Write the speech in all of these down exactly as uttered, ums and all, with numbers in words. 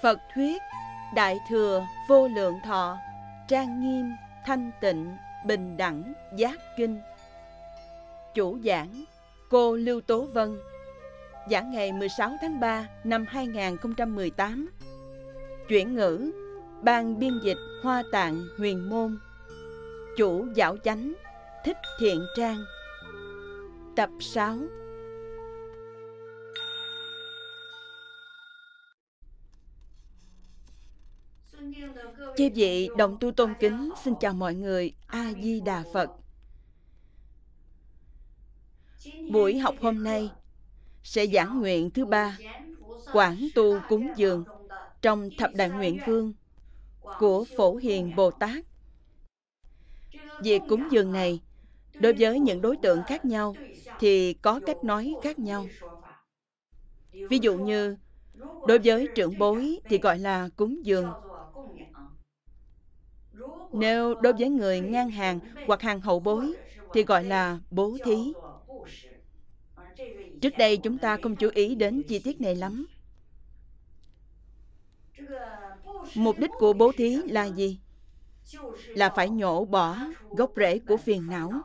Phật thuyết Đại Thừa Vô Lượng Thọ Trang Nghiêm Thanh Tịnh Bình Đẳng Giác Kinh. Chủ giảng cô Lưu Tố Vân. Giảng ngày mười sáu tháng ba năm hai nghìn không trăm mười tám. Chuyển ngữ Ban biên dịch Hoa Tạng Huyền Môn. Chủ giáo chánh Thích Thiện Trang. Tập sáu. Chư vị đồng tu tôn kính, xin chào mọi người. A Di Đà Phật. Buổi học hôm nay sẽ giảng nguyện thứ ba, Quảng tu cúng dường trong thập đại nguyện vương của Phổ Hiền Bồ Tát. Việc cúng dường này đối với những đối tượng khác nhau thì có cách nói khác nhau. Ví dụ như đối với trưởng bối thì gọi là cúng dường. Nếu đối với người ngang hàng hoặc hàng hậu bối thì gọi là bố thí. Trước đây chúng ta không chú ý đến chi tiết này lắm. Mục đích của bố thí là gì? Là phải nhổ bỏ gốc rễ của phiền não.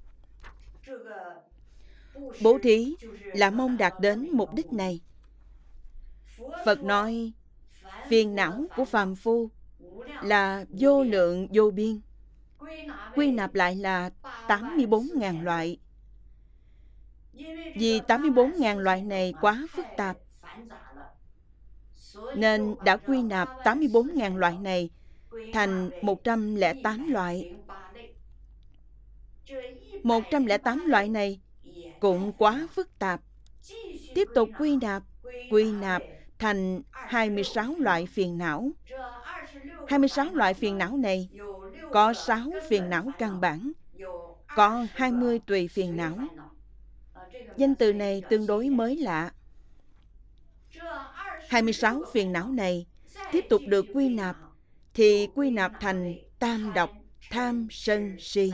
Bố thí là mong đạt đến mục đích này. Phật nói phiền não của phàm phu là vô lượng vô biên, quy nạp lại là tám mươi bốn nghìn loại. Vì tám mươi bốn nghìn loại này quá phức tạp, nên đã quy nạp tám mươi bốn nghìn loại này thành một trăm lẻ tám loại. một trăm lẻ tám loại này cũng quá phức tạp. Tiếp tục quy nạp, quy nạp thành hai mươi sáu loại phiền não. hai mươi sáu loại phiền não này có sáu phiền não căn bản, có hai mươi tùy phiền não. Danh từ này tương đối mới lạ. hai mươi sáu phiền não này tiếp tục được quy nạp thì quy nạp thành tam độc, tham, sân, si.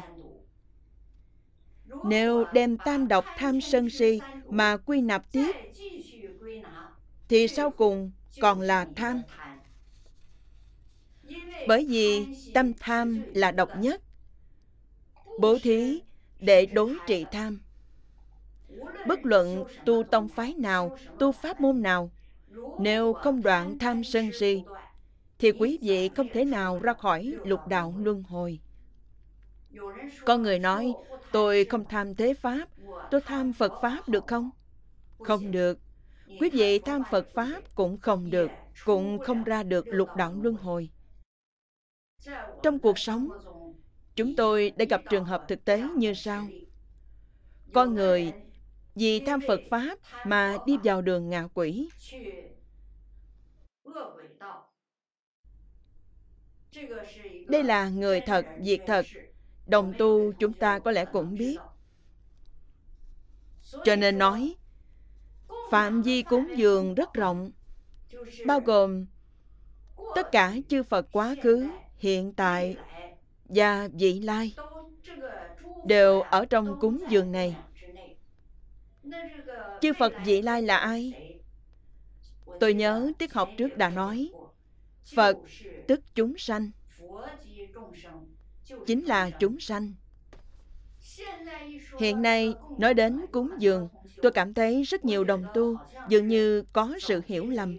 Nếu đem tam độc, tham, sân, si mà quy nạp tiếp thì sau cùng còn là tham. Bởi vì tâm tham là độc nhất. Bố thí để đối trị tham. Bất luận tu tông phái nào, tu pháp môn nào, nếu không đoạn tham sân si thì quý vị không thể nào ra khỏi lục đạo luân hồi. Có người nói tôi không tham thế pháp, tôi tham Phật pháp được không? Không được. Quý vị tham Phật pháp cũng không được, cũng không ra được lục đạo luân hồi. Trong cuộc sống, chúng tôi đã gặp trường hợp thực tế như sau. Có người vì tham Phật pháp mà đi vào đường ngạ quỷ. Đây là người thật, việc thật. Đồng tu chúng ta có lẽ cũng biết. Cho nên nói, phạm vi cúng dường rất rộng, bao gồm tất cả chư Phật quá khứ, hiện tại và vị lai đều ở trong cúng dường này. Chư Phật vị lai là ai? Tôi nhớ tiết học trước đã nói, Phật tức chúng sanh, chính là chúng sanh. Hiện nay nói đến cúng dường, tôi cảm thấy rất nhiều đồng tu dường như có sự hiểu lầm.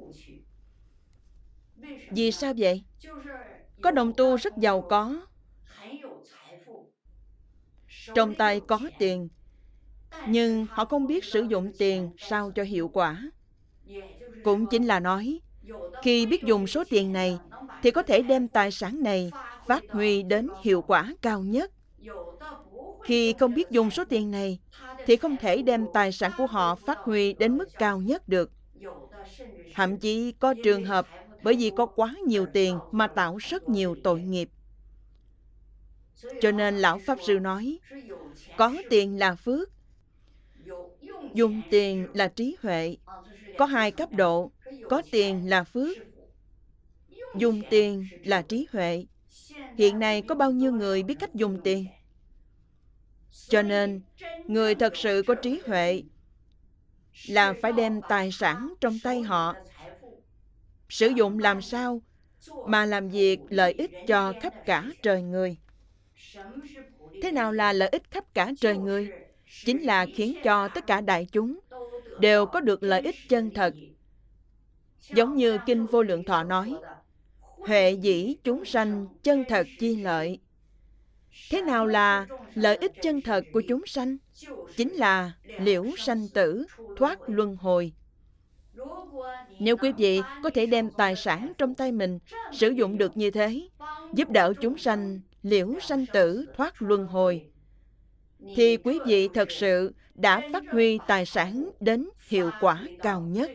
Vì sao vậy? Có đồng tu rất giàu có, trong tay có tiền, nhưng họ không biết sử dụng tiền sao cho hiệu quả. Cũng chính là nói, khi biết dùng số tiền này thì có thể đem tài sản này phát huy đến hiệu quả cao nhất. Khi không biết dùng số tiền này thì không thể đem tài sản của họ phát huy đến mức cao nhất được. Thậm chí có trường hợp bởi vì có quá nhiều tiền mà tạo rất nhiều tội nghiệp. Cho nên Lão Pháp Sư nói, có tiền là phước, dùng tiền là trí huệ. Có hai cấp độ, có tiền là phước, dùng tiền là trí huệ. Hiện nay có bao nhiêu người biết cách dùng tiền? Cho nên, người thật sự có trí huệ là phải đem tài sản trong tay họ sử dụng làm sao mà làm việc lợi ích cho khắp cả trời người. Thế nào là lợi ích khắp cả trời người? Chính là khiến cho tất cả đại chúng đều có được lợi ích chân thật. Giống như Kinh Vô Lượng Thọ nói, huệ dĩ chúng sanh chân thật chi lợi. Thế nào là lợi ích chân thật của chúng sanh? Chính là liễu sanh tử, thoát luân hồi. Nếu quý vị có thể đem tài sản trong tay mình sử dụng được như thế, giúp đỡ chúng sanh liễu sanh tử, thoát luân hồi, thì quý vị thật sự đã phát huy tài sản đến hiệu quả cao nhất.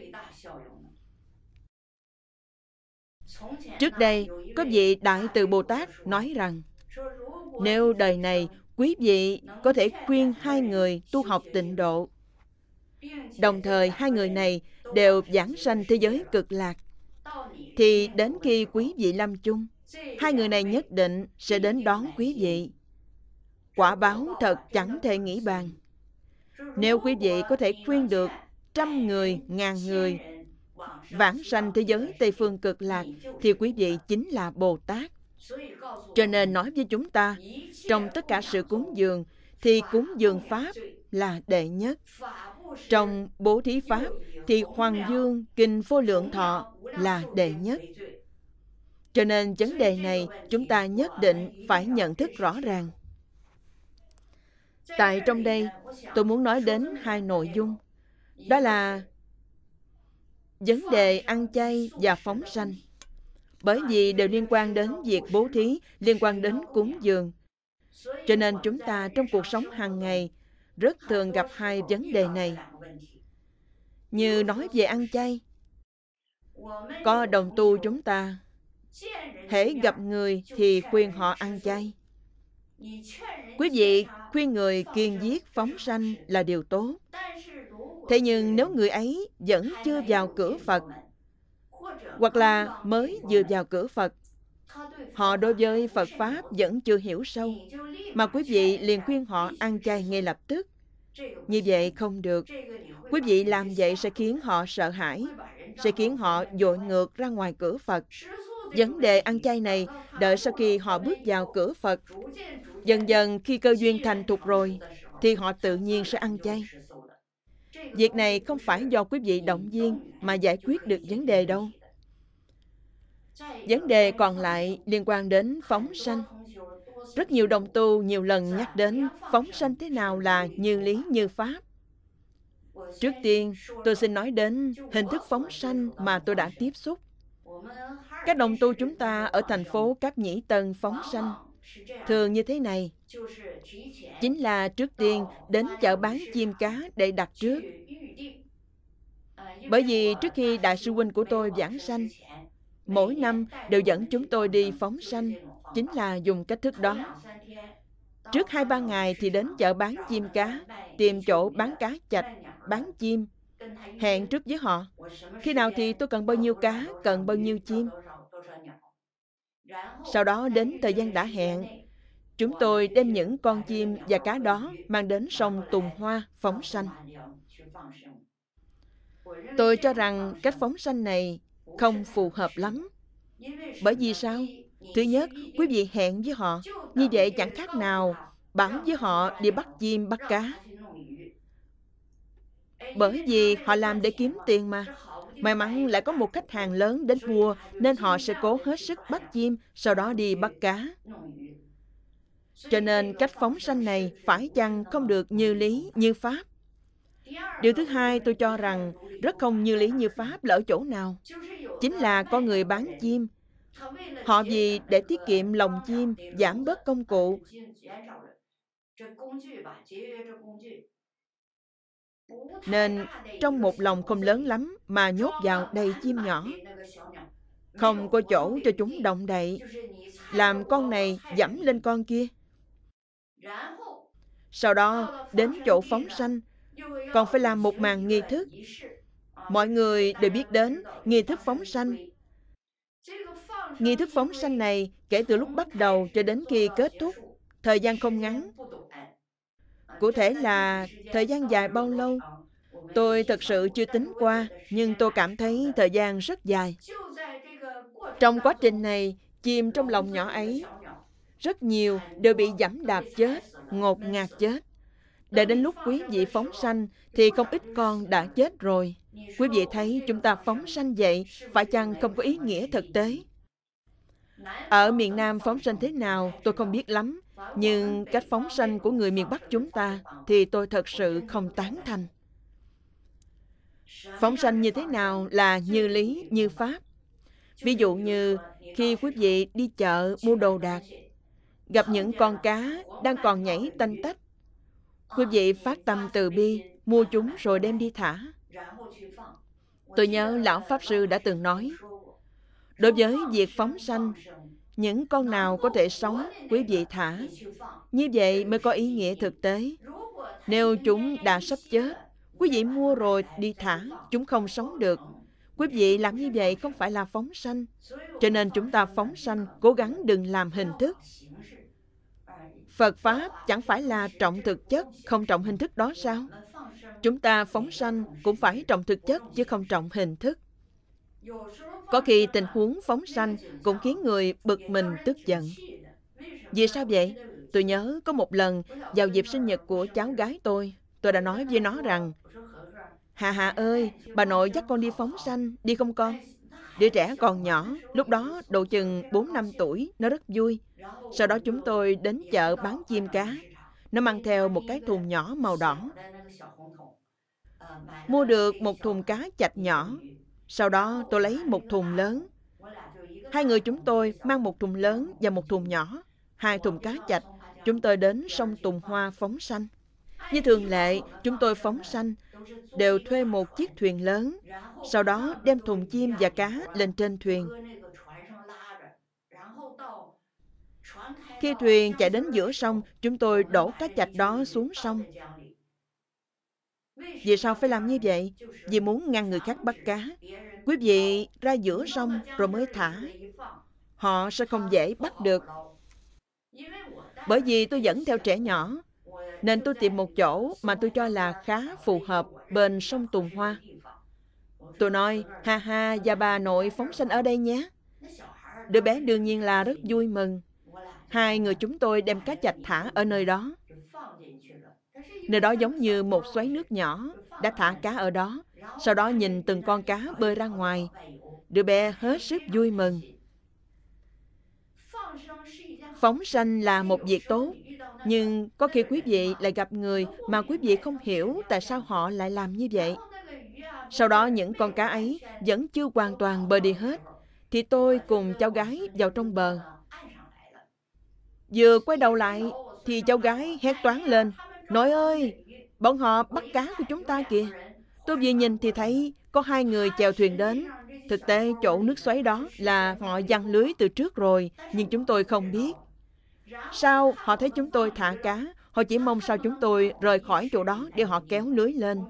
Trước đây, có vị Đại Từ Bồ Tát nói rằng, nếu đời này quý vị có thể khuyên hai người tu học tịnh độ, đồng thời hai người này đều giảng sanh thế giới cực lạc, thì đến khi quý vị lâm chung, hai người này nhất định sẽ đến đón quý vị. Quả báo thật chẳng thể nghĩ bàn. Nếu quý vị có thể khuyên được trăm người, ngàn người vãng sanh thế giới Tây Phương Cực Lạc, thì quý vị chính là Bồ Tát. Cho nên nói với chúng ta, trong tất cả sự cúng dường, thì cúng dường Pháp là đệ nhất. Trong bố thí Pháp, thì Hoàng Dương Kinh Vô Lượng Thọ là đệ nhất. Cho nên vấn đề này chúng ta nhất định phải nhận thức rõ ràng. Tại trong đây, tôi muốn nói đến hai nội dung. Đó là vấn đề ăn chay và phóng sanh. Bởi vì đều liên quan đến việc bố thí, liên quan đến cúng dường. Cho nên chúng ta trong cuộc sống hàng ngày rất thường gặp hai vấn đề này. Như nói về ăn chay, có đồng tu chúng ta, hễ gặp người thì khuyên họ ăn chay. Quý vị khuyên người kiêng giết phóng sanh là điều tốt. Thế nhưng nếu người ấy vẫn chưa vào cửa Phật, hoặc là mới vừa vào cửa Phật, họ đối với Phật Pháp vẫn chưa hiểu sâu, mà quý vị liền khuyên họ ăn chay ngay lập tức, như vậy không được. Quý vị làm vậy sẽ khiến họ sợ hãi, sẽ khiến họ dội ngược ra ngoài cửa Phật. Vấn đề ăn chay này, đợi sau khi họ bước vào cửa Phật, dần dần khi cơ duyên thành thục rồi, thì họ tự nhiên sẽ ăn chay. Việc này không phải do quý vị động viên mà giải quyết được vấn đề đâu. Vấn đề còn lại liên quan đến phóng sanh. Rất nhiều đồng tu nhiều lần nhắc đến phóng sanh thế nào là như lý như pháp. Trước tiên, tôi xin nói đến hình thức phóng sanh mà tôi đã tiếp xúc. Các đồng tu chúng ta ở thành phố Cáp Nhĩ Tân phóng sanh thường như thế này. Chính là trước tiên đến chợ bán chim cá để đặt trước. Bởi vì trước khi Đại sư huynh của tôi giảng sanh, mỗi năm đều dẫn chúng tôi đi phóng sanh, chính là dùng cách thức đó. Trước hai ba ngày thì đến chợ bán chim cá, tìm chỗ bán cá chạch, bán chim, hẹn trước với họ. Khi nào thì tôi cần bao nhiêu cá, cần bao nhiêu chim. Sau đó đến thời gian đã hẹn, chúng tôi đem những con chim và cá đó mang đến sông Tùng Hoa phóng sanh. Tôi cho rằng cách phóng sanh này không phù hợp lắm. Bởi vì sao? Thứ nhất, quý vị hẹn với họ, như vậy chẳng khác nào bảo với họ đi bắt chim, bắt cá. Bởi vì họ làm để kiếm tiền mà. May mắn lại có một khách hàng lớn đến mua, nên họ sẽ cố hết sức bắt chim, sau đó đi bắt cá. Cho nên cách phóng sanh này phải chăng không được như lý, như pháp. Điều thứ hai tôi cho rằng rất không như lý như pháp là ở chỗ nào? Chính là có người bán chim. Họ vì để tiết kiệm lồng chim, giảm bớt công cụ, nên trong một lồng không lớn lắm mà nhốt vào đầy chim nhỏ. Không có chỗ cho chúng động đậy, làm con này dẫm lên con kia. Sau đó đến chỗ phóng sanh, còn phải làm một màn nghi thức. Mọi người đều biết đến nghi thức phóng sanh. Nghi thức phóng sanh này kể từ lúc bắt đầu cho đến khi kết thúc, thời gian không ngắn. Cụ thể là thời gian dài bao lâu, tôi thật sự chưa tính qua, nhưng tôi cảm thấy thời gian rất dài. Trong quá trình này, chìm trong lòng nhỏ ấy, rất nhiều đều bị giẫm đạp chết, ngột ngạt chết. Để đến lúc quý vị phóng sanh thì không ít con đã chết rồi. Quý vị thấy chúng ta phóng sanh vậy, phải chăng không có ý nghĩa thực tế? Ở miền Nam phóng sanh thế nào tôi không biết lắm, nhưng cách phóng sanh của người miền Bắc chúng ta thì tôi thật sự không tán thành. Phóng sanh như thế nào là như lý, như pháp? Ví dụ như khi quý vị đi chợ mua đồ đạc, gặp những con cá đang còn nhảy tanh tách, quý vị phát tâm từ bi, mua chúng rồi đem đi thả. Tôi nhớ Lão Pháp Sư đã từng nói, đối với việc phóng sanh, những con nào có thể sống, quý vị thả. Như vậy mới có ý nghĩa thực tế. Nếu chúng đã sắp chết, quý vị mua rồi đi thả, chúng không sống được. Quý vị làm như vậy không phải là phóng sanh. Cho nên chúng ta phóng sanh cố gắng đừng làm hình thức. Phật Pháp chẳng phải là trọng thực chất, không trọng hình thức đó sao? Chúng ta phóng sanh cũng phải trọng thực chất chứ không trọng hình thức. Có khi tình huống phóng sanh cũng khiến người bực mình tức giận. Vì sao vậy? Tôi nhớ có một lần vào dịp sinh nhật của cháu gái tôi, tôi đã nói với nó rằng, Hà Hà ơi, bà nội dắt con đi phóng sanh, đi không con? Đứa trẻ còn nhỏ, lúc đó độ chừng bốn năm tuổi, nó rất vui. Sau đó chúng tôi đến chợ bán chim cá. Nó mang theo một cái thùng nhỏ màu đỏ. Mua được một thùng cá chạch nhỏ. Sau đó tôi lấy một thùng lớn. Hai người chúng tôi mang một thùng lớn và một thùng nhỏ. Hai thùng cá chạch, chúng tôi đến sông Tùng Hoa phóng sanh. Như thường lệ, chúng tôi phóng sanh, đều thuê một chiếc thuyền lớn. Sau đó đem thùng chim và cá lên trên thuyền. Khi thuyền chạy đến giữa sông, chúng tôi đổ cá chạch đó xuống sông. Vì sao phải làm như vậy? Vì muốn ngăn người khác bắt cá. Quý vị ra giữa sông rồi mới thả. Họ sẽ không dễ bắt được. Bởi vì tôi dẫn theo trẻ nhỏ, nên tôi tìm một chỗ mà tôi cho là khá phù hợp bên sông Tùng Hoa. Tôi nói, ha ha, và bà nội phóng sanh ở đây nhé. Đứa bé đương nhiên là rất vui mừng. Hai người chúng tôi đem cá chạch thả ở nơi đó. Nơi đó giống như một xoáy nước nhỏ, đã thả cá ở đó. Sau đó nhìn từng con cá bơi ra ngoài. Đứa bé hết sức vui mừng. Phóng sanh là một việc tốt, nhưng có khi quý vị lại gặp người mà quý vị không hiểu tại sao họ lại làm như vậy. Sau đó những con cá ấy vẫn chưa hoàn toàn bơi đi hết, thì tôi cùng cháu gái vào trong bờ. Vừa quay đầu lại, thì cháu gái hét toáng lên, Nội ơi, bọn họ bắt cá của chúng ta kìa. Tôi vừa nhìn thì thấy có hai người chèo thuyền đến. Thực tế chỗ nước xoáy đó là họ giăng lưới từ trước rồi, nhưng chúng tôi không biết. Sau họ thấy chúng tôi thả cá, họ chỉ mong sao chúng tôi rời khỏi chỗ đó để họ kéo lưới lên.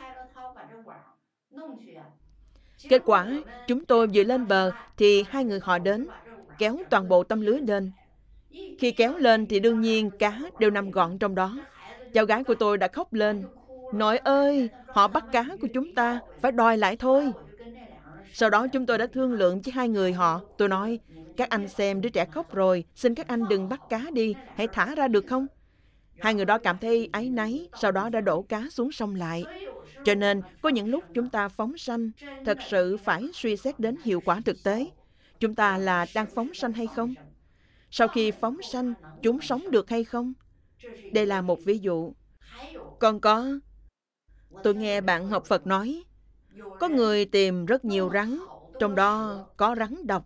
Kết quả, chúng tôi vừa lên bờ thì hai người họ đến, kéo toàn bộ tấm lưới lên. Khi kéo lên thì đương nhiên cá đều nằm gọn trong đó. Cháu gái của tôi đã khóc lên. Nội ơi, họ bắt cá của chúng ta, phải đòi lại thôi. Sau đó chúng tôi đã thương lượng với hai người họ. Tôi nói, các anh xem đứa trẻ khóc rồi, xin các anh đừng bắt cá đi, hãy thả ra được không? Hai người đó cảm thấy áy náy, sau đó đã đổ cá xuống sông lại. Cho nên, có những lúc chúng ta phóng sanh, thật sự phải suy xét đến hiệu quả thực tế. Chúng ta là đang phóng sanh hay không? Sau khi phóng sanh, chúng sống được hay không? Đây là một ví dụ. Còn có, tôi nghe bạn học Phật nói, có người tìm rất nhiều rắn, trong đó có rắn độc.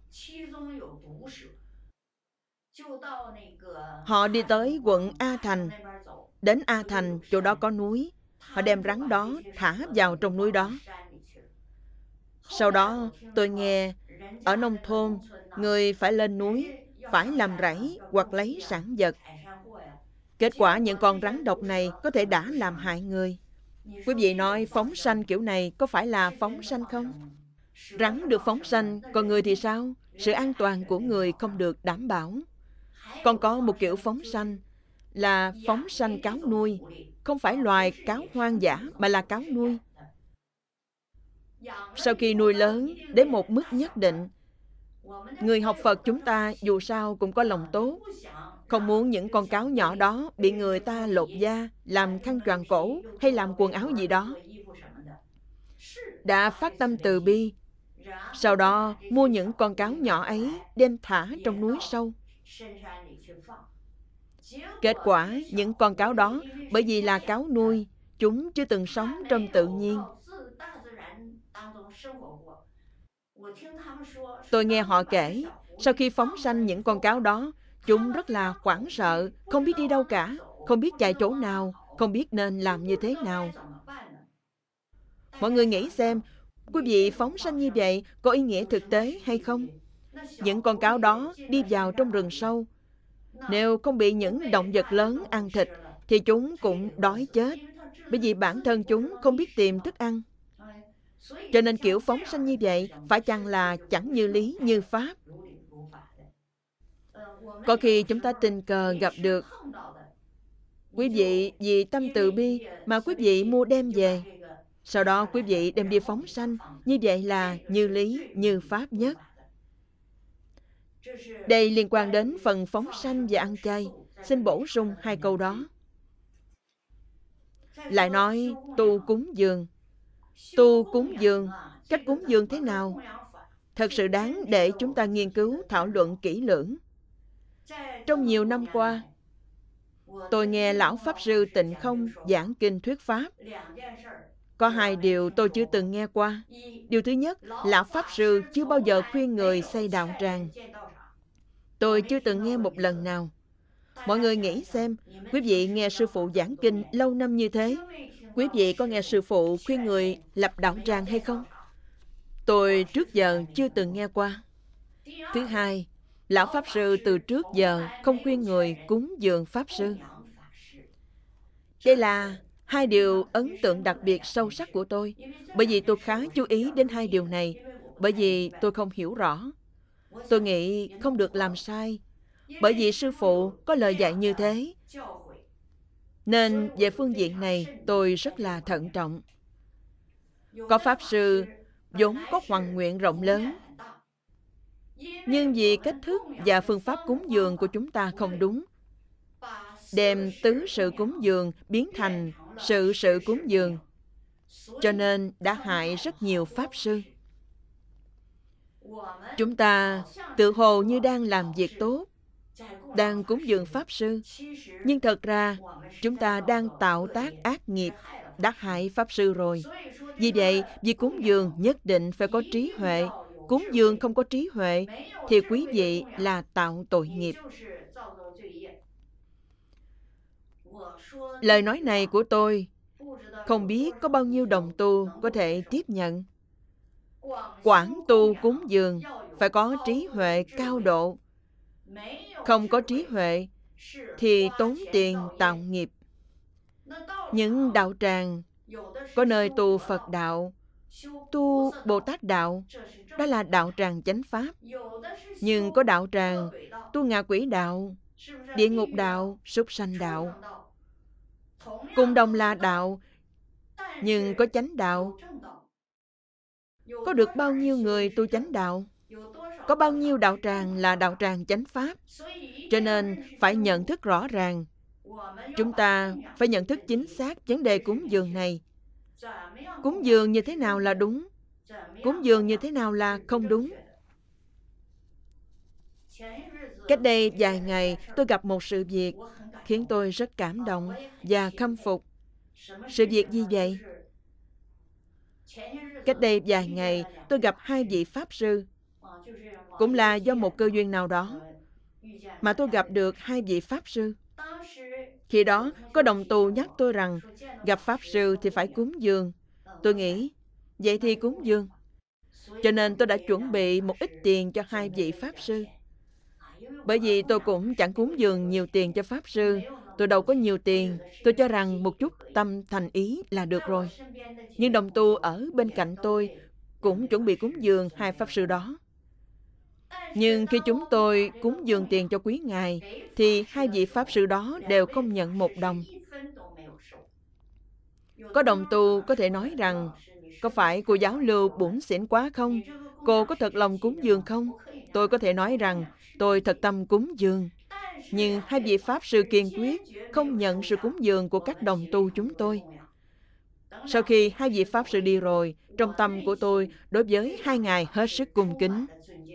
Họ đi tới quận A Thành. Đến A Thành, chỗ đó có núi. Họ đem rắn đó thả vào trong núi đó. Sau đó, tôi nghe, ở nông thôn, người phải lên núi, phải làm rẫy hoặc lấy sản vật. Kết quả những con rắn độc này có thể đã làm hại người. Quý vị nói phóng sanh kiểu này có phải là phóng sanh không? Rắn được phóng sanh, còn người thì sao? Sự an toàn của người không được đảm bảo. Còn có một kiểu phóng sanh là phóng sanh cáo nuôi, không phải loài cáo hoang dã mà là cáo nuôi. Sau khi nuôi lớn đến một mức nhất định, Người học Phật chúng ta dù sao cũng có lòng tốt, không muốn những con cáo nhỏ đó bị người ta lột da, làm khăn choàng cổ hay làm quần áo gì đó. Đã phát tâm từ bi, sau đó mua những con cáo nhỏ ấy đem thả trong núi sâu. Kết quả, những con cáo đó bởi vì là cáo nuôi, chúng chưa từng sống trong tự nhiên. Tôi nghe họ kể, sau khi phóng sanh những con cáo đó, chúng rất là hoảng sợ, không biết đi đâu cả, không biết chạy chỗ nào, không biết nên làm như thế nào. Mọi người nghĩ xem, quý vị phóng sanh như vậy có ý nghĩa thực tế hay không? Những con cáo đó đi vào trong rừng sâu. Nếu không bị những động vật lớn ăn thịt, thì chúng cũng đói chết, bởi vì bản thân chúng không biết tìm thức ăn. Cho nên kiểu phóng sanh như vậy phải chăng là chẳng như lý như pháp? Có khi chúng ta tình cờ gặp được quý vị vì tâm từ bi mà quý vị mua đem về. Sau đó quý vị đem đi phóng sanh, như vậy là như lý, như pháp nhất. Đây liên quan đến phần phóng sanh và ăn chay. Xin bổ sung hai câu đó. Lại nói tu cúng dường. Tu cúng dường, cách cúng dường thế nào? Thật sự đáng để chúng ta nghiên cứu thảo luận kỹ lưỡng. Trong nhiều năm qua, tôi nghe Lão Pháp Sư Tịnh Không giảng kinh thuyết Pháp. Có hai điều tôi chưa từng nghe qua. Điều thứ nhất, Lão Pháp Sư chưa bao giờ khuyên người xây đạo tràng. Tôi chưa từng nghe một lần nào. Mọi người nghĩ xem, quý vị nghe sư phụ giảng kinh lâu năm như thế, quý vị có nghe sư phụ khuyên người lập đạo tràng hay không? Tôi trước giờ chưa từng nghe qua. Thứ hai, Lão Pháp Sư từ trước giờ không khuyên người cúng dường Pháp Sư. Đây là hai điều ấn tượng đặc biệt sâu sắc của tôi, bởi vì tôi khá chú ý đến hai điều này, bởi vì tôi không hiểu rõ. Tôi nghĩ không được làm sai, bởi vì sư phụ có lời dạy như thế. Nên về phương diện này tôi rất là thận trọng. Có Pháp Sư vốn có hoằng nguyện rộng lớn, nhưng vì cách thức và phương pháp cúng dường của chúng ta không đúng, đem tứ sự cúng dường biến thành sự sự cúng dường, cho nên đã hại rất nhiều Pháp Sư. Chúng ta tự hồ như đang làm việc tốt, đang cúng dường Pháp Sư, nhưng thật ra chúng ta đang tạo tác ác nghiệp, đã hại Pháp Sư rồi. Vì vậy, việc cúng dường nhất định phải có trí huệ. Cúng dường không có trí huệ, thì quý vị là tạo tội nghiệp. Lời nói này của tôi, không biết có bao nhiêu đồng tu có thể tiếp nhận. Quảng tu cúng dường phải có trí huệ cao độ. Không có trí huệ thì tốn tiền tạo nghiệp. Những đạo tràng, có nơi tu Phật đạo, tu Bồ Tát đạo, đó là đạo tràng chánh pháp. Nhưng có đạo tràng tu ngạ quỷ đạo, địa ngục đạo, súc sanh đạo. Cùng đồng là đạo, nhưng có chánh đạo. Có được bao nhiêu người tu chánh đạo? Có bao nhiêu đạo tràng là đạo tràng chánh pháp? Cho nên phải nhận thức rõ ràng. Chúng ta phải nhận thức chính xác vấn đề cúng dường này. Cúng dường như thế nào là đúng? Cúng dường như thế nào là không đúng? Cách đây vài ngày, tôi gặp một sự việc khiến tôi rất cảm động và khâm phục. Sự việc gì vậy? Cách đây vài ngày, tôi gặp hai vị Pháp Sư. Cũng là do một cơ duyên nào đó mà tôi gặp được hai vị Pháp Sư. Khi đó, có đồng tu nhắc tôi rằng gặp Pháp Sư thì phải cúng dường. Tôi nghĩ, vậy thì cúng dường. Cho nên tôi đã chuẩn bị một ít tiền cho hai vị Pháp Sư. Bởi vì tôi cũng chẳng cúng dường nhiều tiền cho Pháp Sư. Tôi đâu có nhiều tiền. Tôi cho rằng một chút tâm thành ý là được rồi. Nhưng đồng tu ở bên cạnh tôi cũng chuẩn bị cúng dường hai Pháp Sư đó. Nhưng khi chúng tôi cúng dường tiền cho quý ngài, thì hai vị Pháp Sư đó đều không nhận một đồng. Có đồng tu có thể nói rằng, có phải cô giáo Lưu bủn xỉn quá không? Cô có thật lòng cúng dường không? Tôi có thể nói rằng, tôi thật tâm cúng dường. Nhưng hai vị Pháp Sư kiên quyết không nhận sự cúng dường của các đồng tu chúng tôi. Sau khi hai vị Pháp Sư đi rồi, trong tâm của tôi đối với hai ngài hết sức cung kính.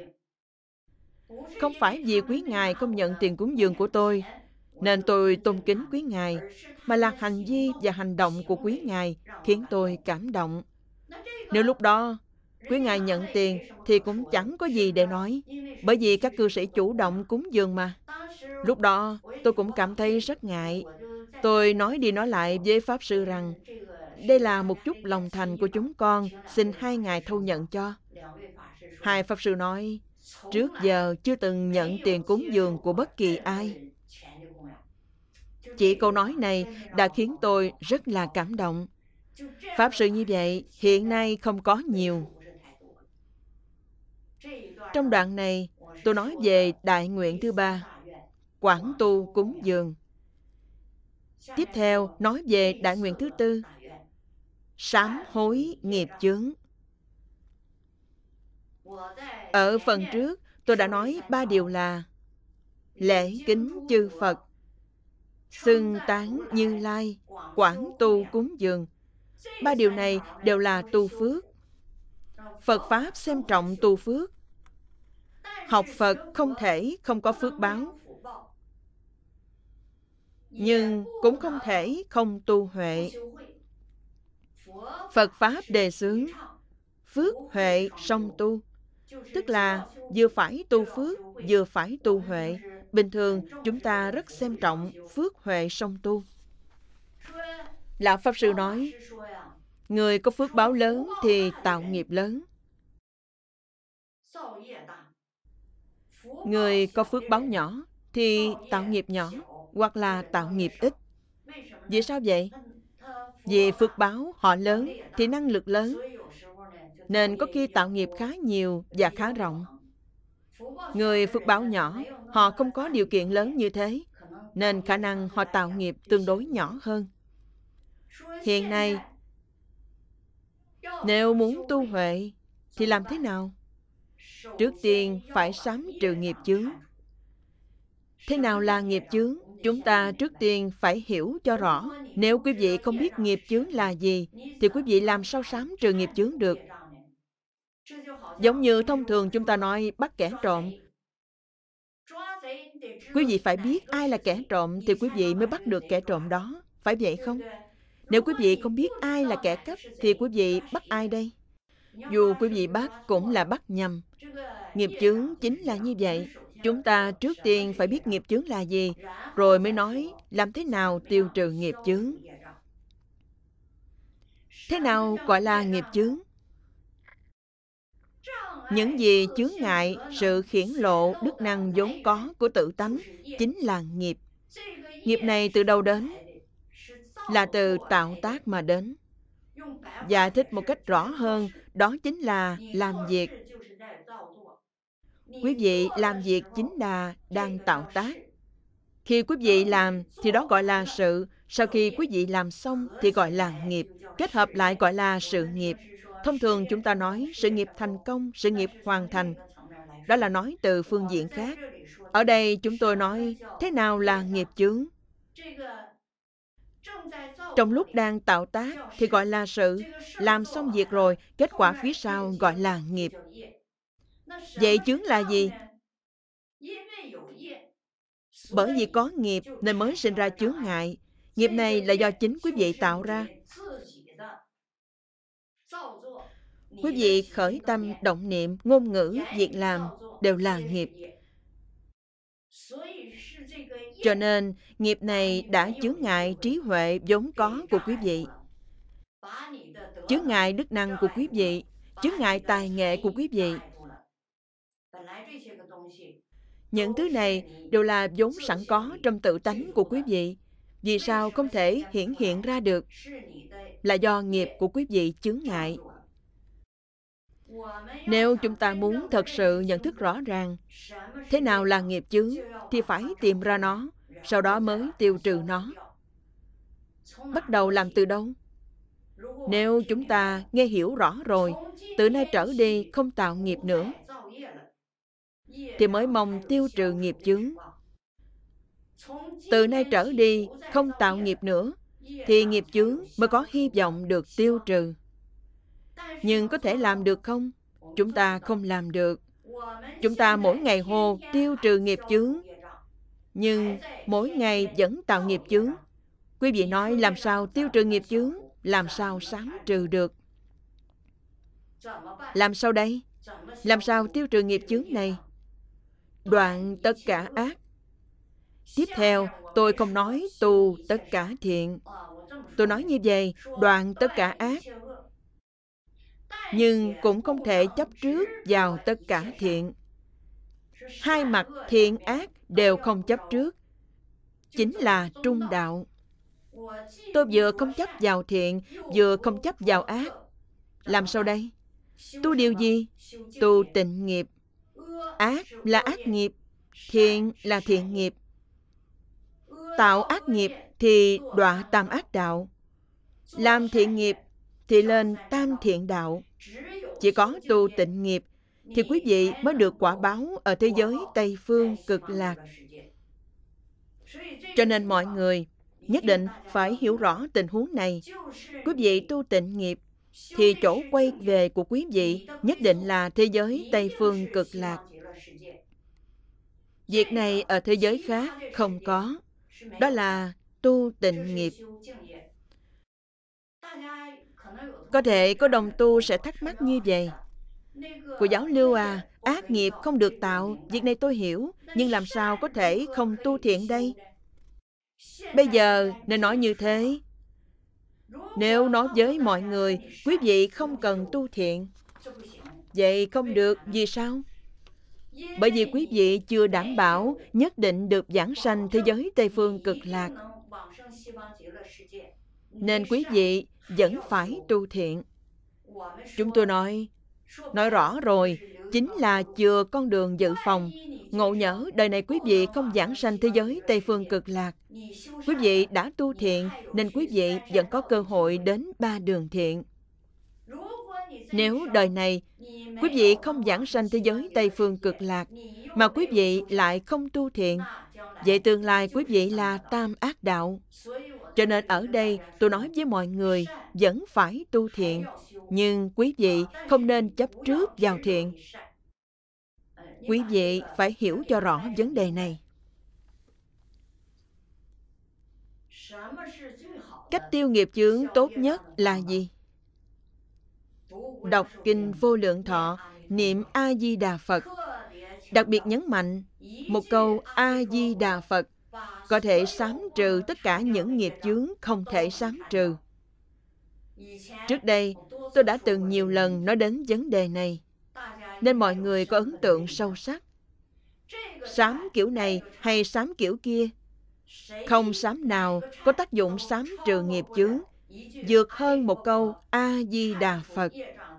Không phải vì quý ngài không nhận tiền cúng dường của tôi, nên tôi tôn kính quý ngài, mà là hành vi và hành động của quý ngài khiến tôi cảm động. Nếu lúc đó quý ngài nhận tiền thì cũng chẳng có gì để nói, bởi vì các cư sĩ chủ động cúng dường mà. Lúc đó tôi cũng cảm thấy rất ngại. Tôi nói đi nói lại với Pháp Sư rằng, đây là một chút lòng thành của chúng con, xin hai ngài thâu nhận cho. Hai Pháp Sư nói, trước giờ chưa từng nhận tiền cúng dường của bất kỳ ai. Chỉ câu nói này đã khiến tôi rất là cảm động. Pháp Sư như vậy hiện nay không có nhiều. Trong đoạn này, tôi nói về đại nguyện thứ ba, quảng tu cúng dường. Tiếp theo nói về đại nguyện thứ tư, sám hối nghiệp chướng. Ở phần trước, tôi đã nói ba điều là lễ kính chư Phật, xưng tán Như Lai, quảng tu cúng dường. Ba điều này đều là tu phước. Phật Pháp xem trọng tu phước. Học Phật không thể không có phước báo, nhưng cũng không thể không tu huệ. Phật Pháp đề xướng phước huệ song tu, tức là vừa phải tu phước, vừa phải tu huệ. Bình thường chúng ta rất xem trọng phước huệ song tu. Lão Pháp Sư nói, người có phước báo lớn thì tạo nghiệp lớn. Người có phước báo nhỏ thì tạo nghiệp nhỏ, hoặc là tạo nghiệp ít. Vì sao vậy? Vì phước báo họ lớn thì năng lực lớn, nên có khi tạo nghiệp khá nhiều và khá rộng. Người phước báo nhỏ, họ không có điều kiện lớn như thế, nên khả năng họ tạo nghiệp tương đối nhỏ hơn. Hiện nay, nếu muốn tu huệ thì làm thế nào? Trước tiên phải sám trừ nghiệp chướng. Thế nào là nghiệp chướng? Chúng ta trước tiên phải hiểu cho rõ. Nếu quý vị không biết nghiệp chướng là gì, thì quý vị làm sao sám trừ nghiệp chướng được? Giống như thông thường chúng ta nói bắt kẻ trộm. Quý vị phải biết ai là kẻ trộm thì quý vị mới bắt được kẻ trộm đó. Phải vậy không? Nếu quý vị không biết ai là kẻ cắp thì quý vị bắt ai đây? Dù quý vị bắt cũng là bắt nhầm. Nghiệp chướng chính là như vậy. Chúng ta trước tiên phải biết nghiệp chướng là gì, rồi mới nói làm thế nào tiêu trừ nghiệp chướng. Thế nào gọi là nghiệp chướng? Những gì chướng ngại sự hiển lộ đức năng vốn có của tự tánh chính là nghiệp. Nghiệp này từ đâu đến? Là từ tạo tác mà đến. Giải thích một cách rõ hơn, đó chính là làm việc. Quý vị làm việc chính là đang tạo tác. Khi quý vị làm thì đó gọi là sự, sau khi quý vị làm xong thì gọi là nghiệp, kết hợp lại gọi là sự nghiệp. Thông thường chúng ta nói sự nghiệp thành công, sự nghiệp hoàn thành. Đó là nói từ phương diện khác. Ở đây chúng tôi nói thế nào là nghiệp chướng? Trong lúc đang tạo tác thì gọi là sự, làm xong việc rồi, kết quả phía sau gọi là nghiệp. Vậy chướng là gì? Bởi vì có nghiệp nên mới sinh ra chướng ngại. Nghiệp này là do chính quý vị tạo ra. Quý vị khởi tâm, động niệm, ngôn ngữ, việc làm đều là nghiệp. Cho nên, nghiệp này đã chướng ngại trí huệ vốn có của quý vị. Chướng ngại đức năng của quý vị, chướng ngại tài nghệ của quý vị. Những thứ này đều là vốn sẵn có trong tự tánh của quý vị. Vì sao không thể hiển hiện ra được? Là do nghiệp của quý vị chướng ngại. Nếu chúng ta muốn thật sự nhận thức rõ ràng thế nào là nghiệp chướng thì phải tìm ra nó, sau đó mới tiêu trừ nó. Bắt đầu làm từ đâu? Nếu chúng ta nghe hiểu rõ rồi, từ nay trở đi không tạo nghiệp nữa, thì mới mong tiêu trừ nghiệp chướng. Từ nay trở đi không tạo nghiệp nữa, thì nghiệp chướng mới có hy vọng được tiêu trừ. Nhưng có thể làm được không? Chúng ta không làm được. Chúng ta mỗi ngày hô tiêu trừ nghiệp chướng, nhưng mỗi ngày vẫn tạo nghiệp chướng. Quý vị nói làm sao tiêu trừ nghiệp chướng, làm sao sám trừ được? Làm sao đây? Làm sao tiêu trừ nghiệp chướng này? Đoạn tất cả ác. Tiếp theo, tôi không nói tu tất cả thiện. Tôi nói như vậy, đoạn tất cả ác. Nhưng cũng không thể chấp trước vào tất cả thiện. Hai mặt thiện ác đều không chấp trước, chính là trung đạo. Tôi vừa không chấp vào thiện, vừa không chấp vào ác. Làm sao đây? Tu điều gì? Tu tịnh nghiệp. Ác là ác nghiệp, thiện là thiện nghiệp. Tạo ác nghiệp thì đọa tam ác đạo. Làm thiện nghiệp thì lên tam thiện đạo. Chỉ có tu tịnh nghiệp thì quý vị mới được quả báo ở thế giới Tây Phương Cực Lạc. Cho nên mọi người nhất định phải hiểu rõ tình huống này. Quý vị tu tịnh nghiệp thì chỗ quay về của quý vị nhất định là thế giới Tây Phương Cực Lạc. Việc này ở thế giới khác không có. Đó là tu tịnh nghiệp. Có thể có đồng tu sẽ thắc mắc như vậy. Cô giáo Lưu à, ác nghiệp không được tạo, việc này tôi hiểu, nhưng làm sao có thể không tu thiện đây? Bây giờ nên nói như thế. Nếu nói với mọi người, quý vị không cần tu thiện, vậy không được, vì sao? Bởi vì quý vị chưa đảm bảo nhất định được vãng sanh thế giới Tây Phương Cực Lạc. Nên quý vị vẫn phải tu thiện. Chúng tôi nói, nói rõ rồi, chính là chừa con đường dự phòng. Ngộ nhỡ đời này quý vị không vãng sanh thế giới Tây Phương Cực Lạc. Quý vị đã tu thiện nên quý vị vẫn có cơ hội đến ba đường thiện. Nếu đời này quý vị không vãng sanh thế giới Tây Phương Cực Lạc mà quý vị lại không tu thiện, vậy tương lai quý vị là tam ác đạo. Cho nên ở đây tôi nói với mọi người vẫn phải tu thiện, nhưng quý vị không nên chấp trước vào thiện. Quý vị phải hiểu cho rõ vấn đề này. Cách tiêu nghiệp chướng tốt nhất là gì? Đọc kinh Vô Lượng Thọ, niệm A-di-đà Phật. Đặc biệt nhấn mạnh, một câu A-di-đà Phật có thể xám trừ tất cả những nghiệp chướng không thể xám trừ. Trước đây, tôi đã từng nhiều lần nói đến vấn đề này, nên mọi người có ấn tượng sâu sắc. Xám kiểu này hay xám kiểu kia, không xám nào có tác dụng xám trừ nghiệp chướng vượt hơn một câu A-di-đà Phật.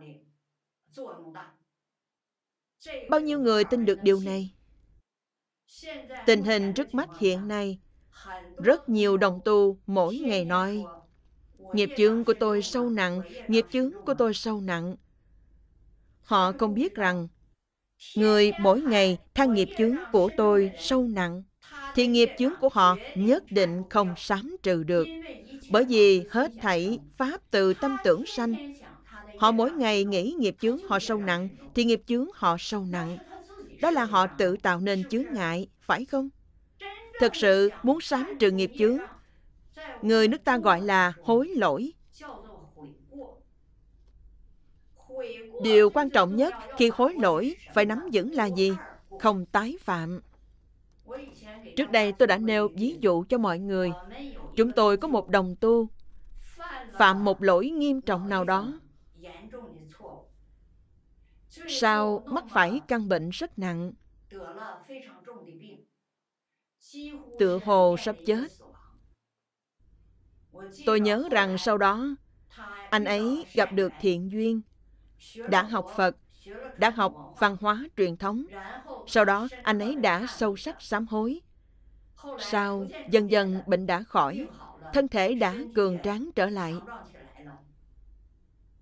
Bao nhiêu người tin được điều này? Tình hình trước mắt hiện nay, rất nhiều đồng tu mỗi ngày nói, nghiệp chướng của tôi sâu nặng, nghiệp chướng của tôi sâu nặng. Họ không biết rằng, người mỗi ngày than nghiệp chướng của tôi sâu nặng, thì nghiệp chướng của họ nhất định không xám trừ được. Bởi vì hết thảy pháp từ tâm tưởng sanh. Họ mỗi ngày nghĩ nghiệp chướng họ sâu nặng, thì nghiệp chướng họ sâu nặng. Đó là họ tự tạo nên chướng ngại, phải không? Thực sự muốn xám trừ nghiệp chướng, người nước ta gọi là hối lỗi. Điều quan trọng nhất khi hối lỗi phải nắm vững là gì? Không tái phạm. Trước đây tôi đã nêu ví dụ cho mọi người. Chúng tôi có một đồng tu phạm một lỗi nghiêm trọng nào đó, sau mắc phải căn bệnh rất nặng, tựa hồ sắp chết. Tôi nhớ rằng sau đó anh ấy gặp được thiện duyên, đã học Phật, đã học văn hóa truyền thống. Sau đó anh ấy đã sâu sắc sám hối. Sau dần dần bệnh đã khỏi, thân thể đã cường tráng trở lại.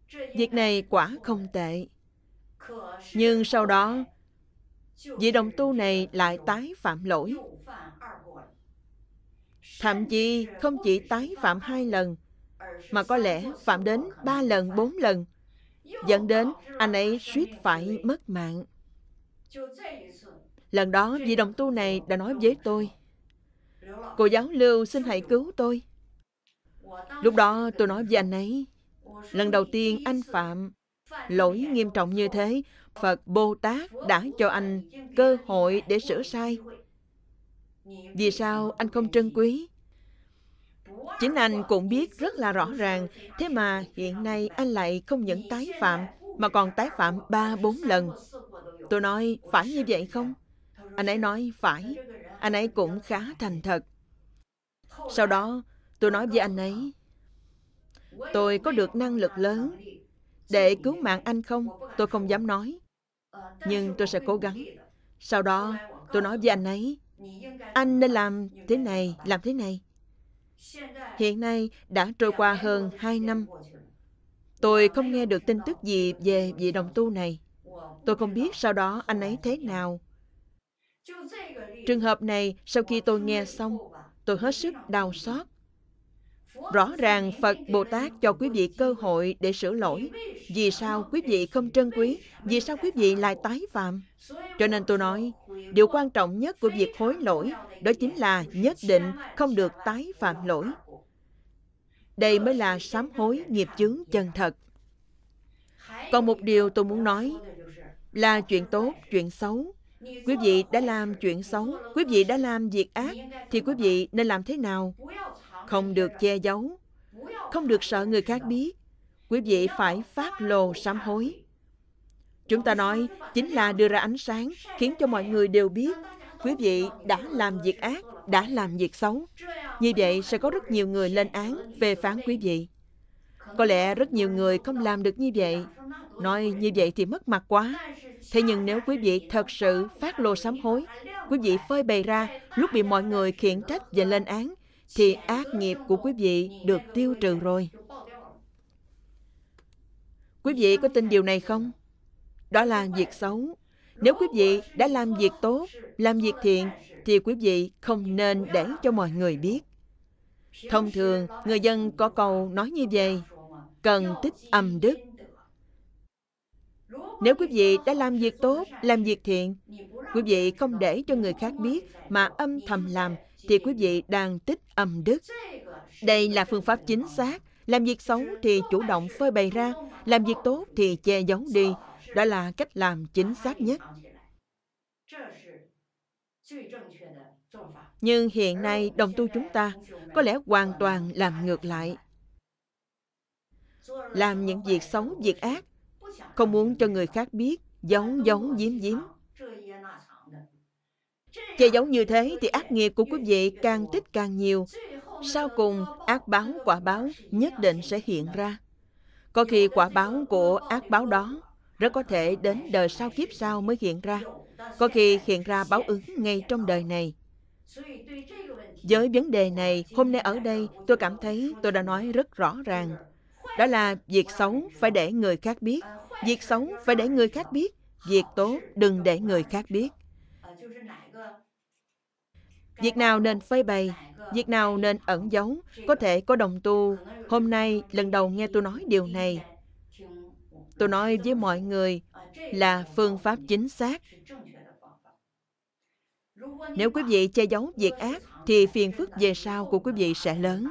Việc này quả không tệ. Nhưng sau đó, vị đồng tu này lại tái phạm lỗi. Thậm chí không chỉ tái phạm hai lần, mà có lẽ phạm đến ba lần, bốn lần, dẫn đến anh ấy suýt phải mất mạng. Lần đó, vị đồng tu này đã nói với tôi, cô giáo Lưu xin hãy cứu tôi. Lúc đó tôi nói với anh ấy, lần đầu tiên anh phạm lỗi nghiêm trọng như thế, Phật Bồ Tát đã cho anh cơ hội để sửa sai. Vì sao anh không trân quý? Chính anh cũng biết rất là rõ ràng, thế mà hiện nay anh lại không những tái phạm, mà còn tái phạm ba, bốn lần. Tôi nói, phải như vậy không? Anh ấy nói, phải. Anh ấy cũng khá thành thật. Sau đó, tôi nói với anh ấy, tôi có được năng lực lớn để cứu mạng anh không? Tôi không dám nói, nhưng tôi sẽ cố gắng. Sau đó, tôi nói với anh ấy, anh nên làm thế này, làm thế này. Hiện nay đã trôi qua hơn hai năm. Tôi không nghe được tin tức gì về vị đồng tu này. Tôi không biết sau đó anh ấy thế nào. Trường hợp này, sau khi tôi nghe xong, tôi hết sức đau xót. Rõ ràng Phật Bồ Tát cho quý vị cơ hội để sửa lỗi. Vì sao quý vị không trân quý? Vì sao quý vị lại tái phạm? Cho nên tôi nói, điều quan trọng nhất của việc hối lỗi, đó chính là nhất định không được tái phạm lỗi. Đây mới là sám hối nghiệp chướng chân thật. Còn một điều tôi muốn nói là chuyện tốt, chuyện xấu. Quý vị đã làm chuyện xấu, quý vị đã làm việc ác, thì quý vị nên làm thế nào? Không được che giấu, không được sợ người khác biết. Quý vị phải phát lồ sám hối. Chúng ta nói chính là đưa ra ánh sáng, khiến cho mọi người đều biết quý vị đã làm việc ác, đã làm việc xấu. Như vậy sẽ có rất nhiều người lên án, phê phán quý vị. Có lẽ rất nhiều người không làm được như vậy. Nói như vậy thì mất mặt quá. Thế nhưng nếu quý vị thật sự phát lồ sám hối, quý vị phơi bày ra lúc bị mọi người khiển trách và lên án, thì ác nghiệp của quý vị được tiêu trừ rồi. Quý vị có tin điều này không? Đó là việc xấu. Nếu quý vị đã làm việc tốt, làm việc thiện, thì quý vị không nên để cho mọi người biết. Thông thường, người dân có câu nói như vậy, cần tích âm đức. Nếu quý vị đã làm việc tốt, làm việc thiện, quý vị không để cho người khác biết mà âm thầm làm, thì quý vị đang tích âm đức. Đây là phương pháp chính xác. Làm việc xấu thì chủ động phơi bày ra, làm việc tốt thì che giấu đi. Đó là cách làm chính xác nhất. Nhưng hiện nay đồng tu chúng ta có lẽ hoàn toàn làm ngược lại. Làm những việc xấu, việc ác, không muốn cho người khác biết, giấu giấu giếm giếm. Che giấu như thế thì ác nghiệp của quý vị càng tích càng nhiều. Sau cùng, ác báo, quả báo nhất định sẽ hiện ra. Có khi quả báo của ác báo đó rất có thể đến đời sau kiếp sau mới hiện ra. Có khi hiện ra báo ứng ngay trong đời này. Với vấn đề này, hôm nay ở đây tôi cảm thấy tôi đã nói rất rõ ràng. Đó là việc xấu phải để người khác biết. Việc xấu phải để người khác biết. Việc tốt đừng để người khác biết. Việc nào nên phơi bày, việc nào nên ẩn giấu. Có thể có đồng tu hôm nay lần đầu nghe tôi nói điều này. Tôi nói với mọi người là phương pháp chính xác. Nếu quý vị che giấu việc ác thì phiền phức về sau của quý vị sẽ lớn.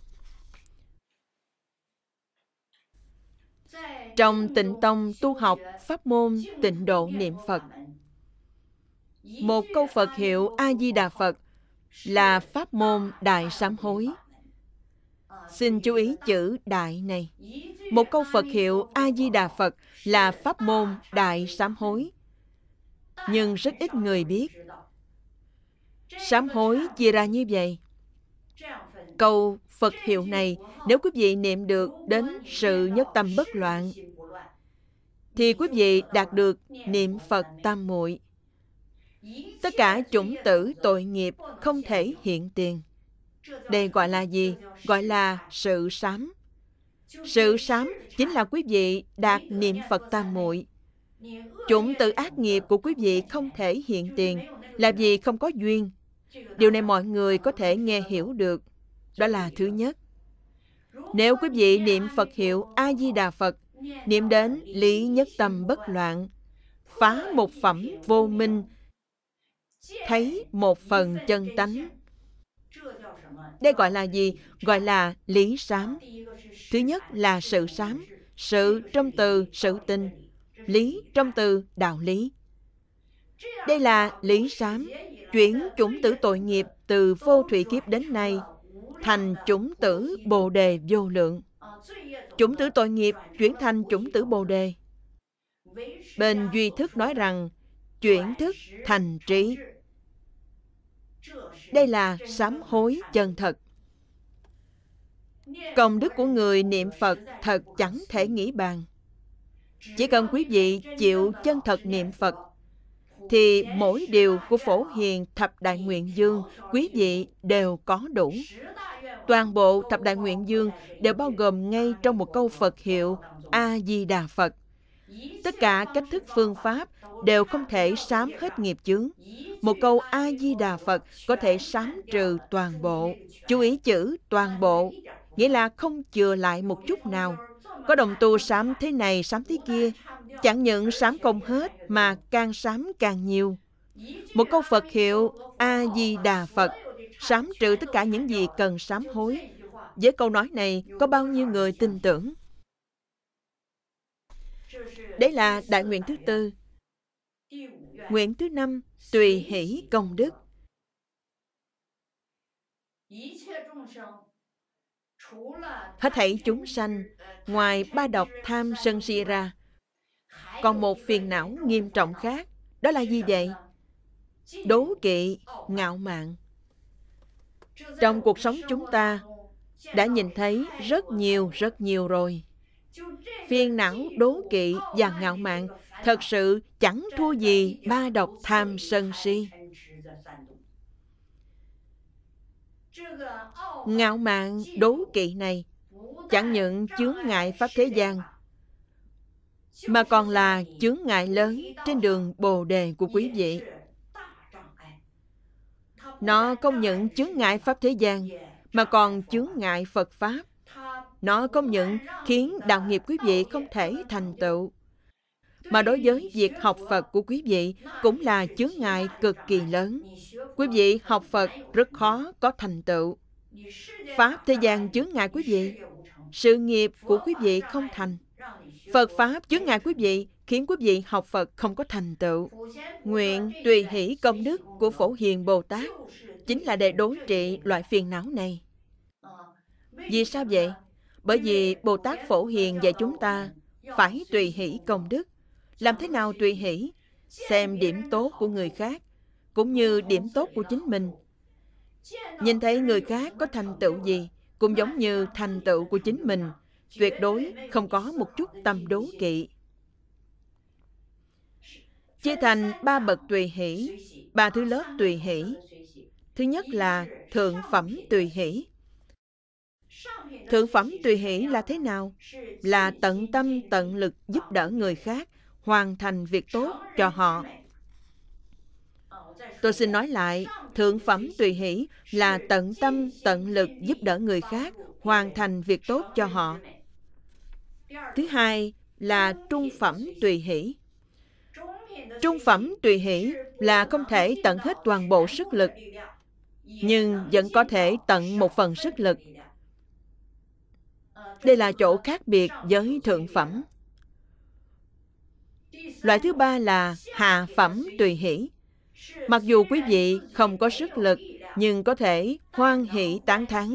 Trong Tịnh Tông tu học pháp môn Tịnh Độ niệm Phật, một câu Phật hiệu A-di-đà Phật là pháp môn Đại Sám Hối. Xin chú ý chữ Đại này. Một câu Phật hiệu A-di-đà Phật là pháp môn Đại Sám Hối. Nhưng rất ít người biết. Sám hối chia ra như vậy. Câu Phật hiệu này, nếu quý vị niệm được đến sự nhất tâm bất loạn, thì quý vị đạt được niệm Phật tam muội. Tất cả chủng tử tội nghiệp không thể hiện tiền. Đây gọi là gì? Gọi là sự sám. Sự sám chính là quý vị đạt niệm Phật tam muội. Chủng tử ác nghiệp của quý vị không thể hiện tiền, là vì không có duyên. Điều này mọi người có thể nghe hiểu được. Đó là thứ nhất. Nếu quý vị niệm Phật hiệu A-di-đà Phật, niệm đến lý nhất tâm bất loạn, phá một phẩm vô minh, thấy một phần chân tánh. Đây gọi là gì? Gọi là lý sám. Thứ nhất là sự sám, sự trong từ sự tình, lý trong từ đạo lý. Đây là lý sám, chuyển chủng tử tội nghiệp từ vô thủy kiếp đến nay thành chủng tử bồ đề vô lượng. Chủng tử tội nghiệp chuyển thành chủng tử bồ đề. Bên duy thức nói rằng chuyển thức thành trí. Đây là sám hối chân thật. Công đức của người niệm Phật thật chẳng thể nghĩ bàn. Chỉ cần quý vị chịu chân thật niệm Phật, thì mỗi điều của Phổ Hiền Thập Đại Nguyện Dương quý vị đều có đủ. Toàn bộ Thập Đại Nguyện Dương đều bao gồm ngay trong một câu Phật hiệu A-di-đà Phật. Tất cả cách thức phương pháp đều không thể sám hết nghiệp chướng. Một câu A-di-đà Phật có thể sám trừ toàn bộ. Chú ý chữ toàn bộ, nghĩa là không chừa lại một chút nào. Có đồng tu sám thế này, sám thế kia, chẳng những sám không hết mà càng sám càng nhiều. Một câu Phật hiệu A-di-đà Phật sám trừ tất cả những gì cần sám hối. Với câu nói này, có bao nhiêu người tin tưởng? Đấy là đại nguyện thứ tư. Nguyện thứ năm, tùy hỷ công đức. Hết thảy chúng sanh, ngoài ba độc tham sân si ra, còn một phiền não nghiêm trọng khác. Đó là gì vậy? Đố kỵ, ngạo mạn. Trong cuộc sống chúng ta đã nhìn thấy rất nhiều, rất nhiều rồi. Phiền não, đố kỵ và ngạo mạn thật sự chẳng thua gì ba độc tham sân si. Ngạo mạn, đố kỵ này chẳng những chướng ngại pháp thế gian, mà còn là chướng ngại lớn trên đường Bồ Đề của quý vị. Nó không những chướng ngại pháp thế gian, mà còn chướng ngại Phật Pháp. Nó không những khiến đạo nghiệp quý vị không thể thành tựu, mà đối với việc học Phật của quý vị cũng là chướng ngại cực kỳ lớn. Quý vị học Phật rất khó có thành tựu. Pháp thế gian chướng ngại quý vị, sự nghiệp của quý vị không thành. Phật Pháp chướng ngại quý vị, khiến quý vị học Phật không có thành tựu. Nguyện tùy hỷ công đức của Phổ Hiền Bồ Tát chính là để đối trị loại phiền não này. Vì sao vậy? Bởi vì Bồ Tát Phổ Hiền dạy chúng ta phải tùy hỷ công đức. Làm thế nào tùy hỷ? Xem điểm tốt của người khác, cũng như điểm tốt của chính mình. Nhìn thấy người khác có thành tựu gì, cũng giống như thành tựu của chính mình, tuyệt đối không có một chút tâm đố kỵ. Chia thành ba bậc tùy hỷ, ba thứ lớp tùy hỷ. Thứ nhất là thượng phẩm tùy hỷ. Thượng phẩm tùy hỷ là thế nào? Là tận tâm tận lực giúp đỡ người khác, hoàn thành việc tốt cho họ. Tôi xin nói lại, thượng phẩm tùy hỷ là tận tâm tận lực giúp đỡ người khác, hoàn thành việc tốt cho họ. Thứ hai là trung phẩm tùy hỷ. Trung phẩm tùy hỷ là không thể tận hết toàn bộ sức lực, nhưng vẫn có thể tận một phần sức lực. Đây là chỗ khác biệt với thượng phẩm. Loại thứ ba là hạ phẩm tùy hỷ. Mặc dù quý vị không có sức lực, nhưng có thể hoan hỷ tán thán.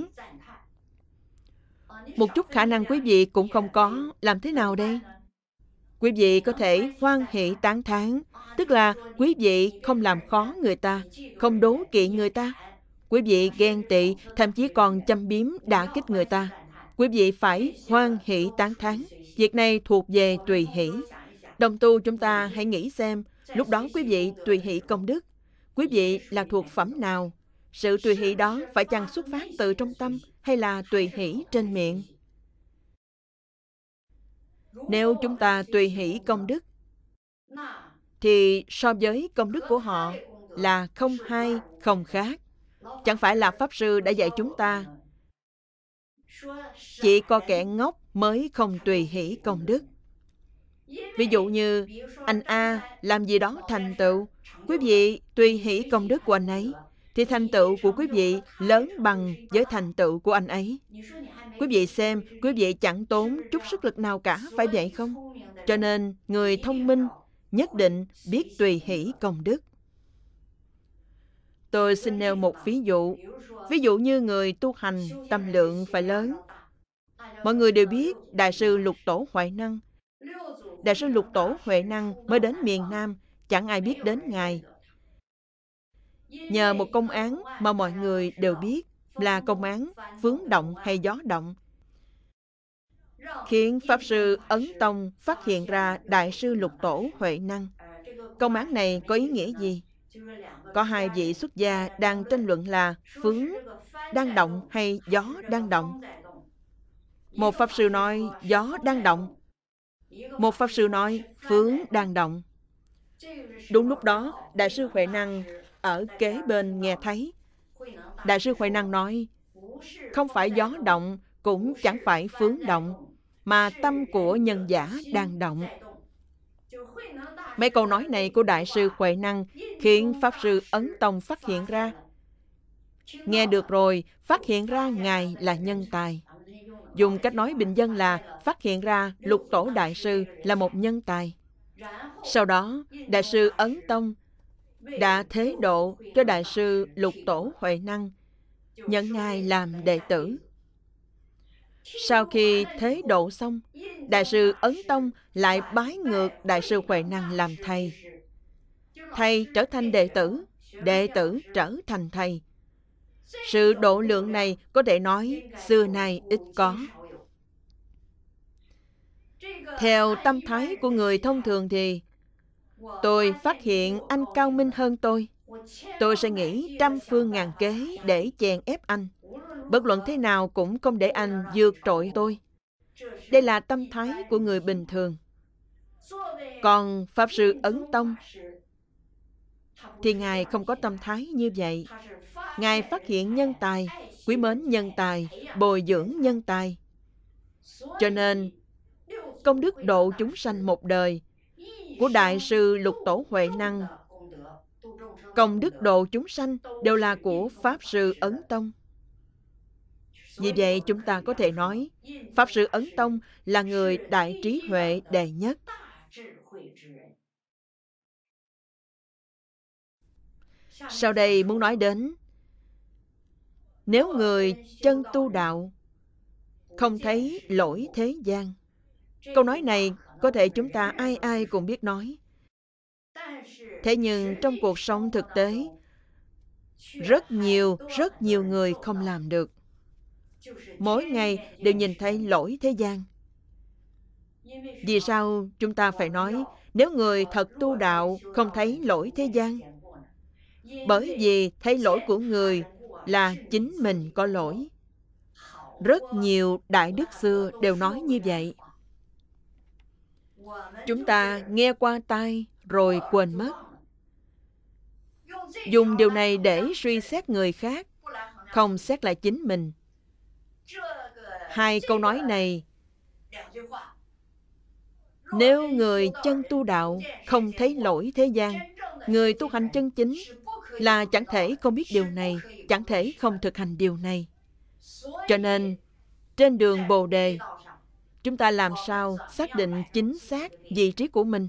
Một chút khả năng quý vị cũng không có, làm thế nào đây? Quý vị có thể hoan hỷ tán thán, tức là quý vị không làm khó người ta, không đố kỵ người ta. Quý vị ghen tị, thậm chí còn châm biếm đả kích người ta. Quý vị phải hoan hỷ tán thán. Việc này thuộc về tùy hỷ. Đồng tu chúng ta hãy nghĩ xem, lúc đó quý vị tùy hỷ công đức. Quý vị là thuộc phẩm nào? Sự tùy hỷ đó phải chăng xuất phát từ trong tâm hay là tùy hỷ trên miệng? Nếu chúng ta tùy hỷ công đức, thì so với công đức của họ là không hay, không khác. Chẳng phải là Pháp Sư đã dạy chúng ta, chỉ có kẻ ngốc mới không tùy hỷ công đức. Ví dụ như anh A làm gì đó thành tựu, quý vị tùy hỷ công đức của anh ấy, thì thành tựu của quý vị lớn bằng với thành tựu của anh ấy. Quý vị xem, quý vị chẳng tốn chút sức lực nào cả, phải vậy không? Cho nên, người thông minh nhất định biết tùy hỷ công đức. Tôi xin nêu một ví dụ. Ví dụ như người tu hành tâm lượng phải lớn. Mọi người đều biết Đại sư Lục Tổ Huệ Năng. Đại sư Lục Tổ Huệ Năng mới đến miền Nam, chẳng ai biết đến Ngài. Nhờ một công án mà mọi người đều biết là công án vướng động hay gió động, khiến Pháp Sư Ấn Tông phát hiện ra Đại sư Lục Tổ Huệ Năng. Công án này có ý nghĩa gì? Có hai vị xuất gia đang tranh luận là vướng đang động hay gió đang động. Một Pháp Sư nói gió đang động, một Pháp Sư nói vướng đang động. Đúng lúc đó, Đại sư Huệ Năng ở kế bên nghe thấy. Đại sư Huệ Năng nói, không phải gió động, cũng chẳng phải vướng động, mà tâm của nhân giả đang động. Mấy câu nói này của Đại sư Huệ Năng khiến Pháp Sư Ấn Tông phát hiện ra. Nghe được rồi, phát hiện ra Ngài là nhân tài. Dùng cách nói bình dân là phát hiện ra Lục Tổ Đại sư là một nhân tài. Sau đó, Đại sư Ấn Tông đã thế độ cho Đại sư Lục Tổ Huệ Năng, nhận Ngài làm đệ tử. Sau khi thế độ xong, Đại sư Ấn Tông lại bái ngược Đại sư Huệ Năng làm thầy. Thầy trở thành đệ tử, đệ tử trở thành thầy. Sự độ lượng này có thể nói xưa nay ít có. Theo tâm thái của người thông thường thì tôi phát hiện anh cao minh hơn tôi, tôi sẽ nghĩ trăm phương ngàn kế để chèn ép anh. Bất luận thế nào cũng không để anh vượt trội tôi. Đây là tâm thái của người bình thường. Còn Pháp Sư Ấn Tông thì Ngài không có tâm thái như vậy. Ngài phát hiện nhân tài, quý mến nhân tài, bồi dưỡng nhân tài. Cho nên, công đức độ chúng sanh một đời của Đại sư Lục Tổ Huệ Năng, công đức độ chúng sanh đều là của Pháp Sư Ấn Tông. Vì vậy chúng ta có thể nói, Pháp Sư Ấn Tông là người đại trí huệ đệ nhất. Sau đây muốn nói đến, nếu người chân tu đạo không thấy lỗi thế gian. Câu nói này có thể chúng ta ai ai cũng biết nói. Thế nhưng trong cuộc sống thực tế, rất nhiều, rất nhiều người không làm được. Mỗi ngày đều nhìn thấy lỗi thế gian. Vì sao chúng ta phải nói nếu người thật tu đạo không thấy lỗi thế gian? Bởi vì thấy lỗi của người là chính mình có lỗi. Rất nhiều đại đức xưa đều nói như vậy. Chúng ta nghe qua tai rồi quên mất. Dùng điều này để suy xét người khác, không xét lại chính mình. Hai câu nói này, nếu người chân tu đạo không thấy lỗi thế gian, người tu hành chân chính là chẳng thể không biết điều này, chẳng thể không thực hành điều này. Cho nên, trên đường Bồ Đề, chúng ta làm sao xác định chính xác vị trí của mình?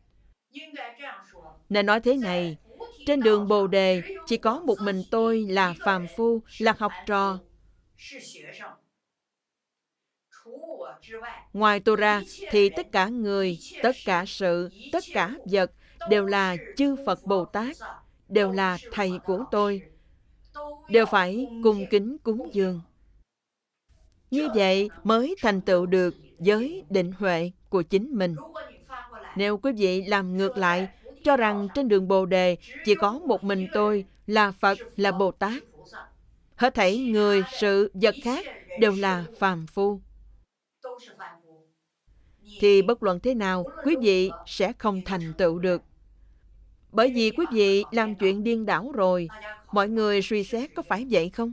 Nên nói thế này, trên đường Bồ Đề chỉ có một mình tôi là phàm phu, là học trò. Ngoài tôi ra thì tất cả người, tất cả sự, tất cả vật đều là chư Phật Bồ Tát, đều là thầy của tôi, đều phải cung kính cúng dường. Như vậy mới thành tựu được giới định huệ của chính mình. Nếu quý vị làm ngược lại, cho rằng trên đường Bồ Đề chỉ có một mình tôi là Phật, là Bồ Tát, hết thảy người, sự, vật khác đều là phàm phu. thì bất luận thế nào, quý vị sẽ không thành tựu được. Bởi vì quý vị làm chuyện điên đảo rồi, mọi người suy xét có phải vậy không?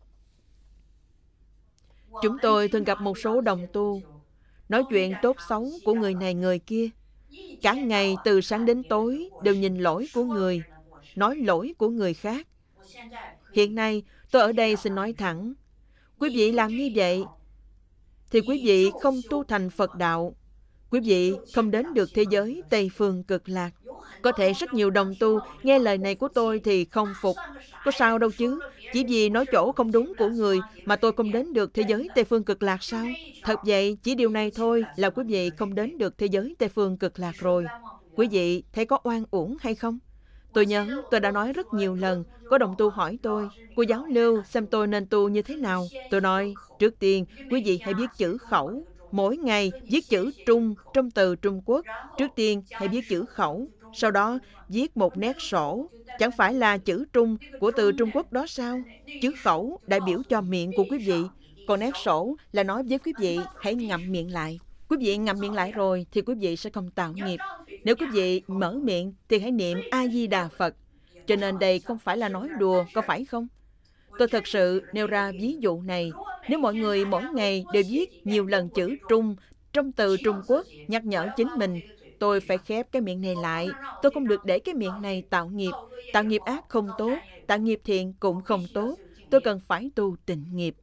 Chúng tôi thường gặp một số đồng tu, nói chuyện tốt xấu của người này người kia. Cả ngày từ sáng đến tối đều nhìn lỗi của người, nói lỗi của người khác. Hiện nay, tôi ở đây xin nói thẳng, quý vị làm như vậy thì quý vị không tu thành Phật đạo. Quý vị không đến được thế giới Tây Phương Cực Lạc. Có thể rất nhiều đồng tu nghe lời này của tôi thì không phục. Có sao đâu chứ, chỉ vì nói chỗ không đúng của người mà tôi không đến được thế giới Tây Phương Cực Lạc sao? Thật vậy, chỉ điều này thôi là quý vị không đến được thế giới Tây Phương Cực Lạc rồi. Quý vị thấy có oan uổng hay không? Tôi nhớ tôi đã nói rất nhiều lần, có đồng tu hỏi tôi, cô giáo Lưu xem tôi nên tu như thế nào? Tôi nói, trước tiên, quý vị hãy biết chữ khẩu. Mỗi ngày viết chữ Trung trong từ Trung Quốc. Trước tiên hãy viết chữ khẩu, sau đó viết một nét sổ. Chẳng phải là chữ Trung của từ Trung Quốc đó sao? Chữ khẩu đại biểu cho miệng của quý vị, còn nét sổ là nói với quý vị hãy ngậm miệng lại. Quý vị ngậm miệng lại rồi thì quý vị sẽ không tạo nghiệp. Nếu quý vị mở miệng thì hãy niệm A-di-đà Phật. Cho nên đây không phải là nói đùa, có phải không? Tôi thật sự nêu ra ví dụ này. Nếu mọi người mỗi ngày đều viết nhiều lần chữ Trung trong từ Trung Quốc, nhắc nhở chính mình, tôi phải khép cái miệng này lại. Tôi không được để cái miệng này tạo nghiệp. Tạo nghiệp ác không tốt, tạo nghiệp thiện cũng không tốt. Tôi cần phải tu tịnh nghiệp.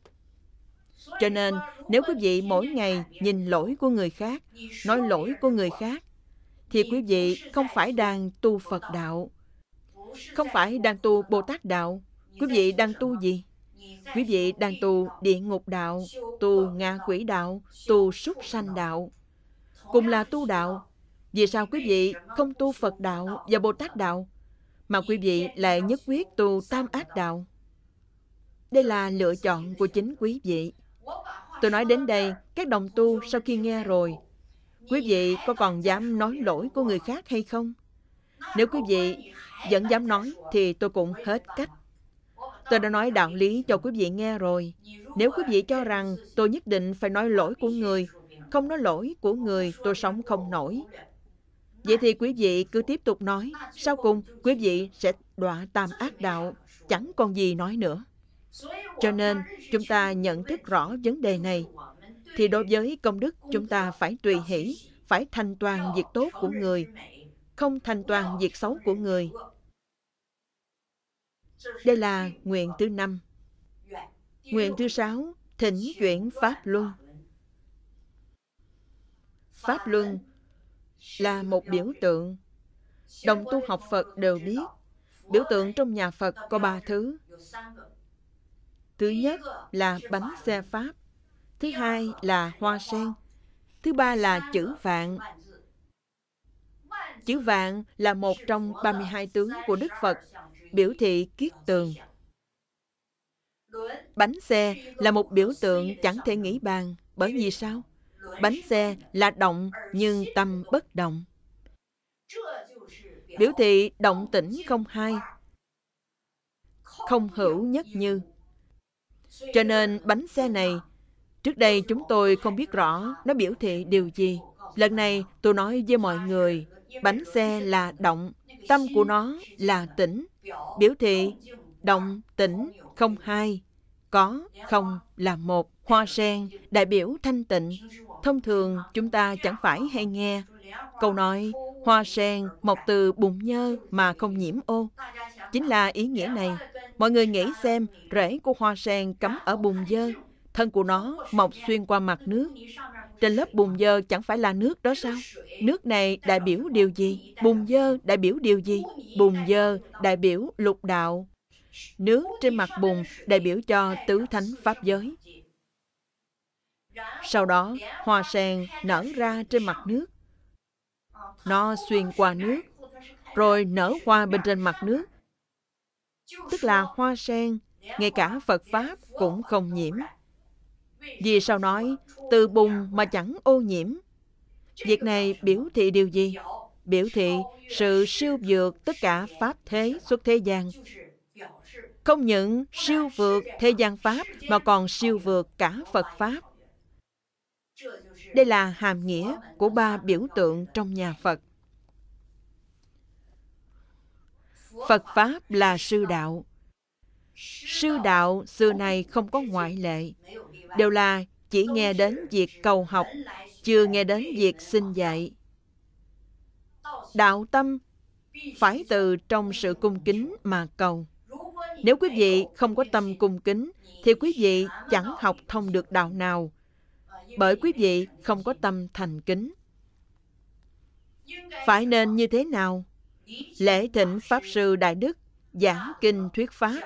Cho nên, nếu quý vị mỗi ngày nhìn lỗi của người khác, nói lỗi của người khác, thì quý vị không phải đang tu Phật đạo, không phải đang tu Bồ Tát đạo. Quý vị đang tu gì? Quý vị đang tu địa ngục đạo, tu ngạ quỷ đạo, tu súc sanh đạo. Cùng là tu đạo, vì sao quý vị không tu Phật đạo và Bồ Tát đạo, mà quý vị lại nhất quyết tu tam ác đạo? Đây là lựa chọn của chính quý vị. Tôi nói đến đây, các đồng tu sau khi nghe rồi, quý vị có còn dám nói lỗi của người khác hay không? Nếu quý vị vẫn dám nói thì tôi cũng hết cách. Tôi đã nói đạo lý cho quý vị nghe rồi. Nếu quý vị cho rằng tôi nhất định phải nói lỗi của người, không nói lỗi của người tôi sống không nổi, vậy thì quý vị cứ tiếp tục nói. Sau cùng quý vị sẽ đọa tam ác đạo, chẳng còn gì nói nữa. Cho nên chúng ta nhận thức rõ vấn đề này, thì đối với công đức chúng ta phải tùy hỷ, phải thành toàn việc tốt của người, không thành toàn việc xấu của người. Đây là nguyện thứ năm. Nguyện thứ sáu, thỉnh chuyển Pháp Luân. Pháp Luân là một biểu tượng. Đồng tu học Phật đều biết, biểu tượng trong nhà Phật có ba thứ. Thứ nhất là bánh xe Pháp. Thứ hai là hoa sen. Thứ ba là chữ vạn. Chữ vạn là một trong ba mươi hai tướng của Đức Phật, biểu thị kiết tường. Bánh xe là một biểu tượng chẳng thể nghĩ bàn. Bởi vì sao? Bánh xe là động nhưng tâm bất động, biểu thị động tĩnh không hai, không hữu nhất như. Cho nên bánh xe này, trước đây chúng tôi không biết rõ nó biểu thị điều gì. Lần này tôi nói với mọi người, bánh xe là động, tâm của nó là tĩnh, biểu thị động tĩnh không hai, có không là một. Hoa sen đại biểu thanh tịnh. Thông thường chúng ta chẳng phải hay nghe câu nói hoa sen mọc từ bùn nhơ mà không nhiễm ô. Chính là ý nghĩa này. Mọi người nghĩ xem, rễ của hoa sen cắm ở bùn dơ, thân của nó mọc xuyên qua mặt nước. Trên lớp bùn dơ chẳng phải là nước đó sao? Nước này đại biểu điều gì? Bùn dơ đại biểu điều gì? Bùn dơ đại biểu lục đạo. Nước trên mặt bùn đại biểu cho tứ thánh pháp giới. Sau đó, hoa sen nở ra trên mặt nước. Nó xuyên qua nước, rồi nở hoa bên trên mặt nước. Tức là hoa sen, ngay cả Phật Pháp cũng không nhiễm. Vì sao nói, từ bùn mà chẳng ô nhiễm? Việc này biểu thị điều gì? Biểu thị sự siêu vượt tất cả Pháp thế xuất thế gian. Không những siêu vượt thế gian Pháp, mà còn siêu vượt cả Phật Pháp. Đây là hàm nghĩa của ba biểu tượng trong nhà Phật. Phật Pháp là sư đạo. Sư đạo xưa nay không có ngoại lệ, đều là chỉ nghe đến việc cầu học, chưa nghe đến việc xin dạy. Đạo tâm phải từ trong sự cung kính mà cầu. Nếu quý vị không có tâm cung kính, thì quý vị chẳng học thông được đạo nào, bởi quý vị không có tâm thành kính. Phải nên như thế nào? Lễ thỉnh Pháp Sư Đại Đức, giảng kinh thuyết Pháp,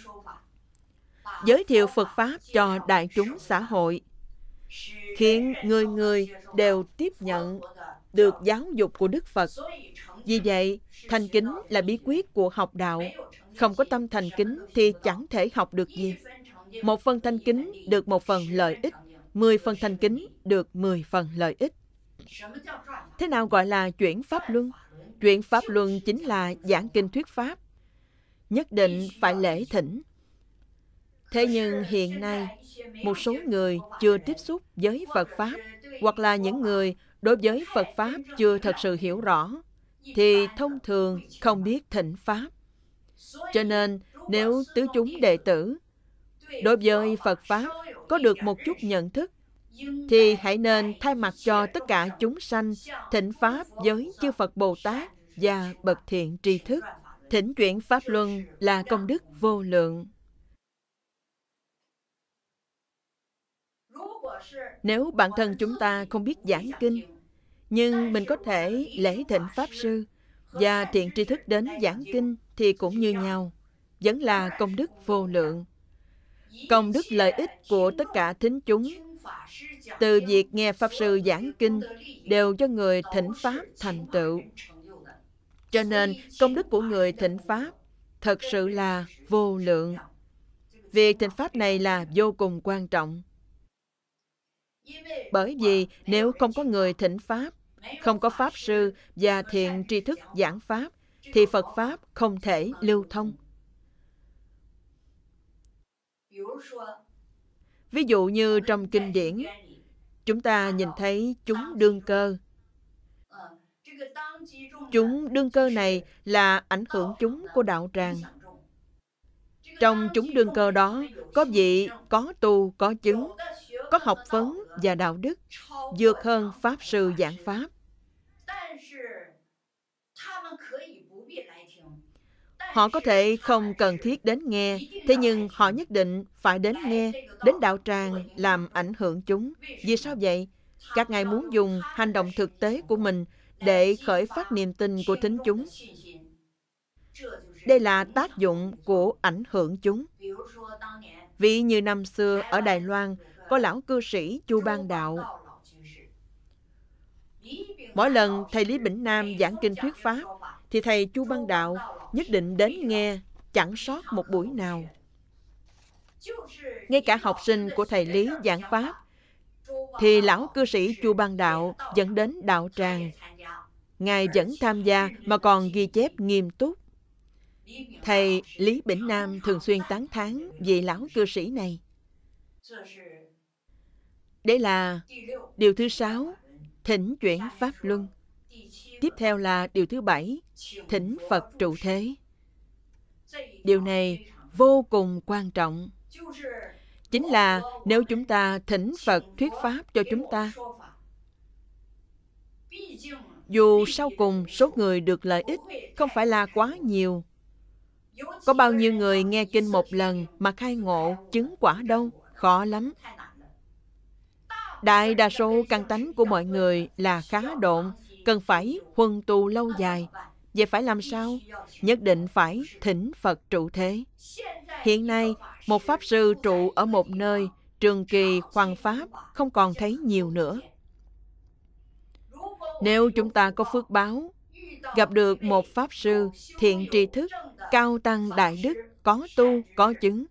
giới thiệu Phật Pháp cho đại chúng xã hội, khiến người người đều tiếp nhận được giáo dục của Đức Phật. Vì vậy, thành kính là bí quyết của học đạo. Không có tâm thành kính thì chẳng thể học được gì. Một phần thành kính được một phần lợi ích, mười phần thành kính được mười phần lợi ích. Thế nào gọi là chuyển Pháp Luân? Chuyển Pháp Luân chính là giảng kinh thuyết Pháp. Nhất định phải lễ thỉnh. Thế nhưng hiện nay, một số người chưa tiếp xúc với Phật Pháp, hoặc là những người đối với Phật Pháp chưa thật sự hiểu rõ, thì thông thường không biết thỉnh Pháp. Cho nên, nếu tứ chúng đệ tử đối với Phật Pháp có được một chút nhận thức, thì hãy nên thay mặt cho tất cả chúng sanh thỉnh Pháp với chư Phật Bồ Tát và bậc thiện tri thức. Thỉnh chuyển Pháp Luân là công đức vô lượng. Nếu bản thân chúng ta không biết giảng kinh, nhưng mình có thể lễ thỉnh Pháp Sư và thiện tri thức đến giảng kinh thì cũng như nhau, vẫn là công đức vô lượng. Công đức lợi ích của tất cả thính chúng, từ việc nghe Pháp Sư giảng kinh, đều cho người thỉnh Pháp thành tựu. Cho nên, công đức của người thỉnh Pháp thật sự là vô lượng. Việc thỉnh Pháp này là vô cùng quan trọng. Bởi vì nếu không có người thỉnh Pháp, không có Pháp Sư và thiện tri thức giảng Pháp, thì Phật Pháp không thể lưu thông. Ví dụ như trong kinh điển, chúng ta nhìn thấy chúng đương cơ. Chúng đương cơ này là ảnh hưởng chúng của đạo tràng. Trong chúng đương cơ đó, có vị có tu, có chứng, có học vấn và đạo đức, vượt hơn Pháp Sư giảng Pháp. Họ có thể không cần thiết đến nghe, thế nhưng họ nhất định phải đến nghe, đến đạo tràng làm ảnh hưởng chúng. Vì sao vậy? Các ngài muốn dùng hành động thực tế của mình để khởi phát niềm tin của thính chúng. Đây là tác dụng của ảnh hưởng chúng. Ví như năm xưa ở Đài Loan, có lão cư sĩ Chu Ban Đạo. Mỗi lần thầy Lý Bỉnh Nam giảng kinh thuyết Pháp, thì thầy Chu Ban Đạo nhất định đến nghe, chẳng sót một buổi nào. Ngay cả học sinh của thầy Lý giảng Pháp, thì lão cư sĩ Chu Ban Đạo dẫn đến đạo tràng. Ngài vẫn tham gia mà còn ghi chép nghiêm túc. Thầy Lý Bỉnh Nam thường xuyên tán thán vị lão cư sĩ này. Đây là điều thứ sáu, thỉnh chuyển Pháp Luân. Tiếp theo là điều thứ bảy, thỉnh Phật trụ thế. Điều này vô cùng quan trọng. Chính là nếu chúng ta thỉnh Phật thuyết Pháp cho chúng ta, dù sau cùng số người được lợi ích không phải là quá nhiều. Có bao nhiêu người nghe kinh một lần mà khai ngộ, chứng quả đâu, khó lắm. Đại đa số căn tánh của mọi người là khá độn, cần phải huân tu lâu dài. Vậy phải làm sao? Nhất định phải thỉnh Phật trụ thế. Hiện nay, một Pháp Sư trụ ở một nơi, trường kỳ khoan Pháp, không còn thấy nhiều nữa. Nếu chúng ta có phước báo, gặp được một Pháp Sư thiện tri thức, cao tăng đại đức, có tu, có chứng,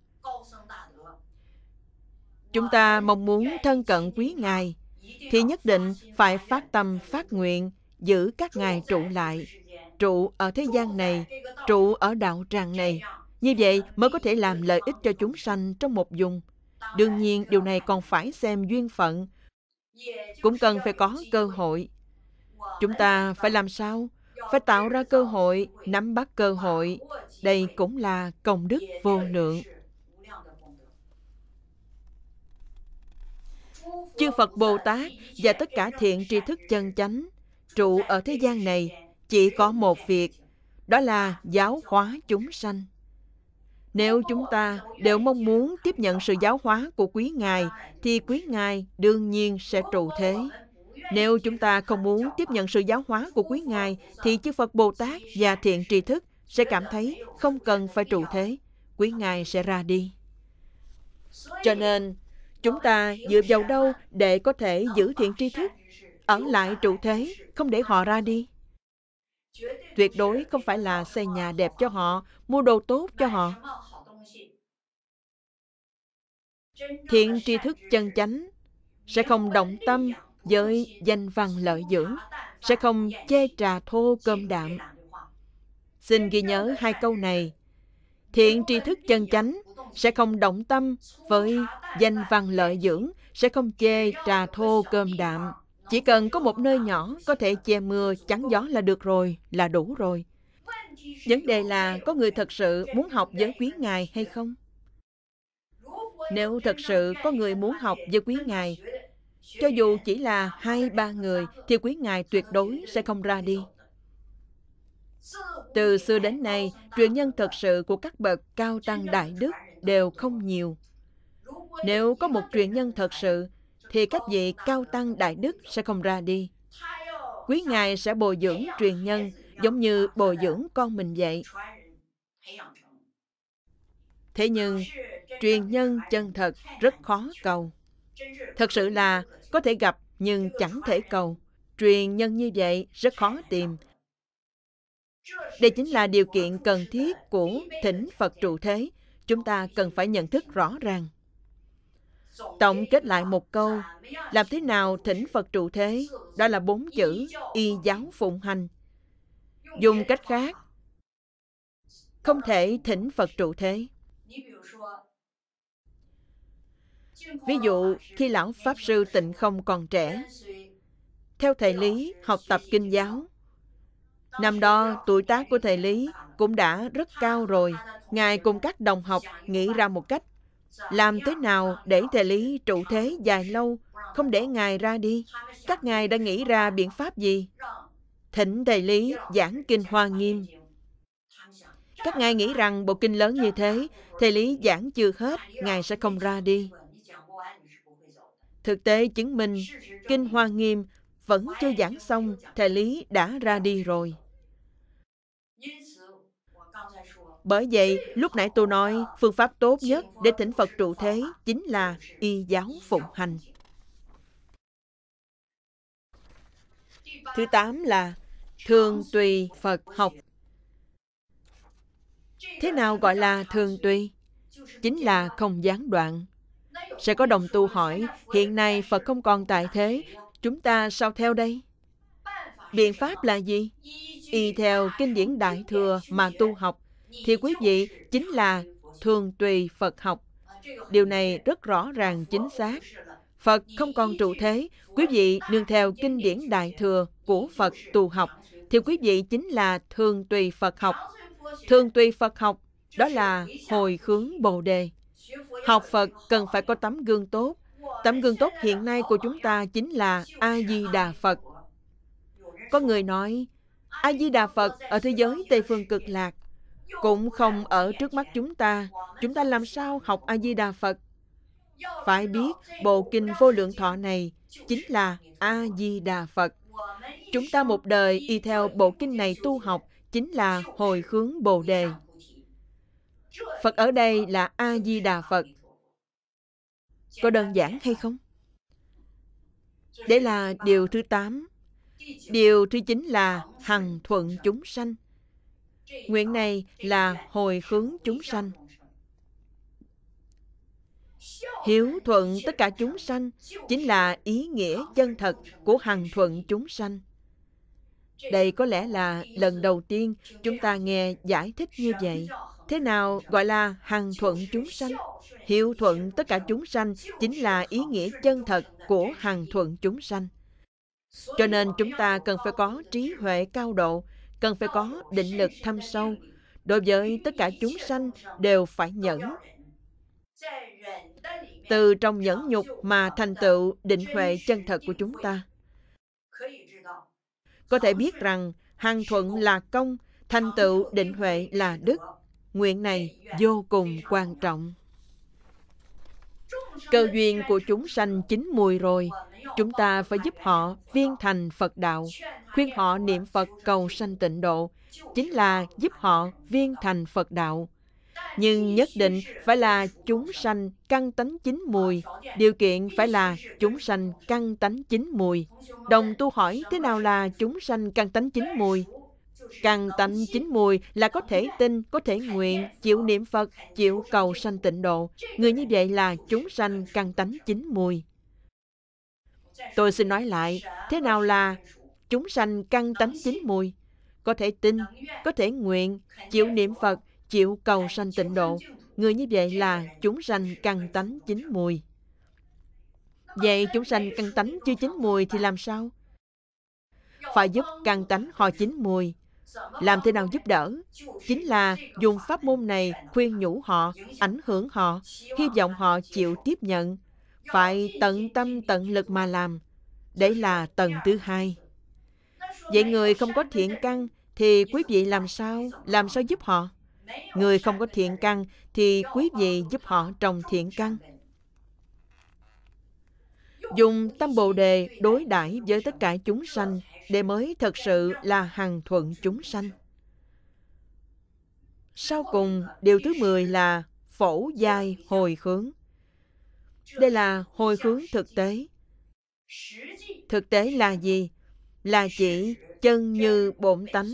chúng ta mong muốn thân cận quý Ngài, thì nhất định phải phát tâm phát nguyện, giữ các Ngài trụ lại, trụ ở thế gian này, trụ ở đạo tràng này. Như vậy mới có thể làm lợi ích cho chúng sanh trong một vùng. Đương nhiên, điều này còn phải xem duyên phận. cũng cần phải có cơ hội. Chúng ta phải làm sao? Phải tạo ra cơ hội, nắm bắt cơ hội. Đây cũng là công đức vô lượng. Chư Phật Bồ Tát và tất cả thiện tri thức chân chánh trụ ở thế gian này chỉ có một việc, đó là giáo hóa chúng sanh. Nếu chúng ta đều mong muốn tiếp nhận sự giáo hóa của quý Ngài, thì quý Ngài đương nhiên sẽ trụ thế. Nếu chúng ta không muốn tiếp nhận sự giáo hóa của quý Ngài, thì chư Phật Bồ Tát và thiện tri thức sẽ cảm thấy không cần phải trụ thế. Quý Ngài sẽ ra đi. Cho nên, chúng ta dựa vào đâu để có thể giữ thiện tri thức, ở lại trụ thế, không để họ ra đi? Tuyệt đối không phải là xây nhà đẹp cho họ, mua đồ tốt cho họ. Thiện tri thức chân chánh sẽ không động tâm với danh văn lợi dưỡng, sẽ không chê trà thô cơm đạm. Xin ghi nhớ hai câu này. Thiện tri thức chân chánh sẽ không động tâm với danh văn lợi dưỡng, sẽ không chê trà thô cơm đạm. Chỉ cần có một nơi nhỏ có thể che mưa chắn gió là được rồi, là đủ rồi. Vấn đề là có người thật sự muốn học với quý Ngài hay không? Nếu thật sự có người muốn học với quý Ngài, cho dù chỉ là hai ba người, thì quý Ngài tuyệt đối sẽ không ra đi. Từ xưa đến nay, truyền nhân thật sự của các bậc cao tăng đại đức đều không nhiều. Nếu có một truyền nhân thật sự, thì các vị cao tăng đại đức sẽ không ra đi. Quý Ngài sẽ bồi dưỡng truyền nhân giống như bồi dưỡng con mình vậy. Thế nhưng, truyền nhân chân thật rất khó cầu. Thật sự là có thể gặp nhưng chẳng thể cầu. Truyền nhân như vậy rất khó tìm. Đây chính là điều kiện cần thiết của thỉnh Phật trụ thế. Chúng ta cần phải nhận thức rõ ràng. Tổng kết lại một câu, làm thế nào thỉnh Phật trụ thế? Đó là bốn chữ, y giáo phụng hành. Dùng cách khác, không thể thỉnh Phật trụ thế. Ví dụ, khi Lão Pháp Sư Tịnh Không còn trẻ, theo thầy Lý học tập kinh giáo. Năm đó, tuổi tác của thầy Lý cũng đã rất cao rồi. Ngài cùng các đồng học nghĩ ra một cách, làm thế nào để thầy Lý trụ thế dài lâu, không để Ngài ra đi. Các ngài đã nghĩ ra biện pháp gì? Thỉnh thầy Lý giảng kinh Hoa Nghiêm. Các ngài nghĩ rằng bộ kinh lớn như thế, thầy Lý giảng chưa hết, Ngài sẽ không ra đi. Thực tế chứng minh, kinh Hoa Nghiêm vẫn chưa giảng xong, thầy Lý đã ra đi rồi. Bởi vậy, lúc nãy tôi nói, phương pháp tốt nhất để thỉnh Phật trụ thế chính là y giáo phụng hành. Thứ tám là thường tùy Phật học. Thế nào gọi là thường tùy? Chính là không gián đoạn. Sẽ có đồng tu hỏi, hiện nay Phật không còn tại thế, chúng ta sao theo đây? Biện pháp là gì? Y theo kinh điển Đại Thừa mà tu học, thì quý vị chính là thường tùy Phật học. Điều này rất rõ ràng chính xác. Phật không còn trụ thế, quý vị nương theo kinh điển Đại Thừa của Phật tu học, thì quý vị chính là thường tùy Phật học. Thường tùy Phật học, đó là hồi hướng Bồ Đề. Học Phật cần phải có tấm gương tốt. Tấm gương tốt hiện nay của chúng ta chính là A-di-đà Phật. Có người nói, A-di-đà Phật ở thế giới Tây Phương Cực Lạc, cũng không ở trước mắt chúng ta. Chúng ta làm sao học A-di-đà Phật? Phải biết, bộ kinh Vô Lượng Thọ này chính là A-di-đà Phật. Chúng ta một đời y theo bộ kinh này tu học chính là hồi hướng Bồ Đề. Phật ở đây là A-di-đà Phật. Có đơn giản hay không? Đây là điều thứ tám. Điều thứ chín là hằng thuận chúng sanh. Nguyện này là hồi hướng chúng sanh. Hiếu thuận tất cả chúng sanh chính là ý nghĩa chân thật của hằng thuận chúng sanh. Đây có lẽ là lần đầu tiên chúng ta nghe giải thích như vậy. Thế nào gọi là hằng thuận chúng sanh? Hiệu thuận tất cả chúng sanh chính là ý nghĩa chân thật của hằng thuận chúng sanh. Cho nên chúng ta cần phải có trí huệ cao độ, cần phải có định lực thâm sâu. Đối với tất cả chúng sanh đều phải nhẫn. Từ trong nhẫn nhục mà thành tựu định huệ chân thật của chúng ta. Có thể biết rằng hằng thuận là công, thành tựu định huệ là đức. Nguyện này vô cùng quan trọng. Cơ duyên của chúng sanh chín mùi rồi, chúng ta phải giúp họ viên thành Phật đạo, khuyên họ niệm Phật cầu sanh tịnh độ, chính là giúp họ viên thành Phật đạo. Nhưng nhất định phải là chúng sanh căn tánh chín mùi, điều kiện phải là chúng sanh căn tánh chín mùi. Đồng tu hỏi thế nào là chúng sanh căn tánh chín mùi? Căn tánh chín mùi là có thể tin, có thể nguyện, chịu niệm Phật, chịu cầu sanh tịnh độ. Người như vậy là chúng sanh căn tánh chín mùi. Tôi xin nói lại, thế nào là chúng sanh căn tánh chín mùi? Có thể tin, có thể nguyện, chịu niệm Phật, chịu cầu sanh tịnh độ. Người như vậy là chúng sanh căn tánh chín mùi. Vậy chúng sanh căn tánh chưa chín mùi thì làm sao? Phải giúp căn tánh họ chín mùi. Làm thế nào giúp đỡ? Chính là dùng pháp môn này khuyên nhủ họ, ảnh hưởng họ, hy vọng họ chịu tiếp nhận. Phải tận tâm tận lực mà làm. Đấy là tầng thứ hai. Vậy người không có thiện căn thì quý vị làm sao? Làm sao giúp họ? Người không có thiện căn thì quý vị giúp họ trồng thiện căn. Dùng tâm Bồ Đề đối đãi với tất cả chúng sanh để mới thật sự là hằng thuận chúng sanh. Sau cùng, điều thứ mười là phổ giai hồi hướng. Đây là hồi hướng thực tế. Thực tế là gì? Là chỉ chân như bổn tánh.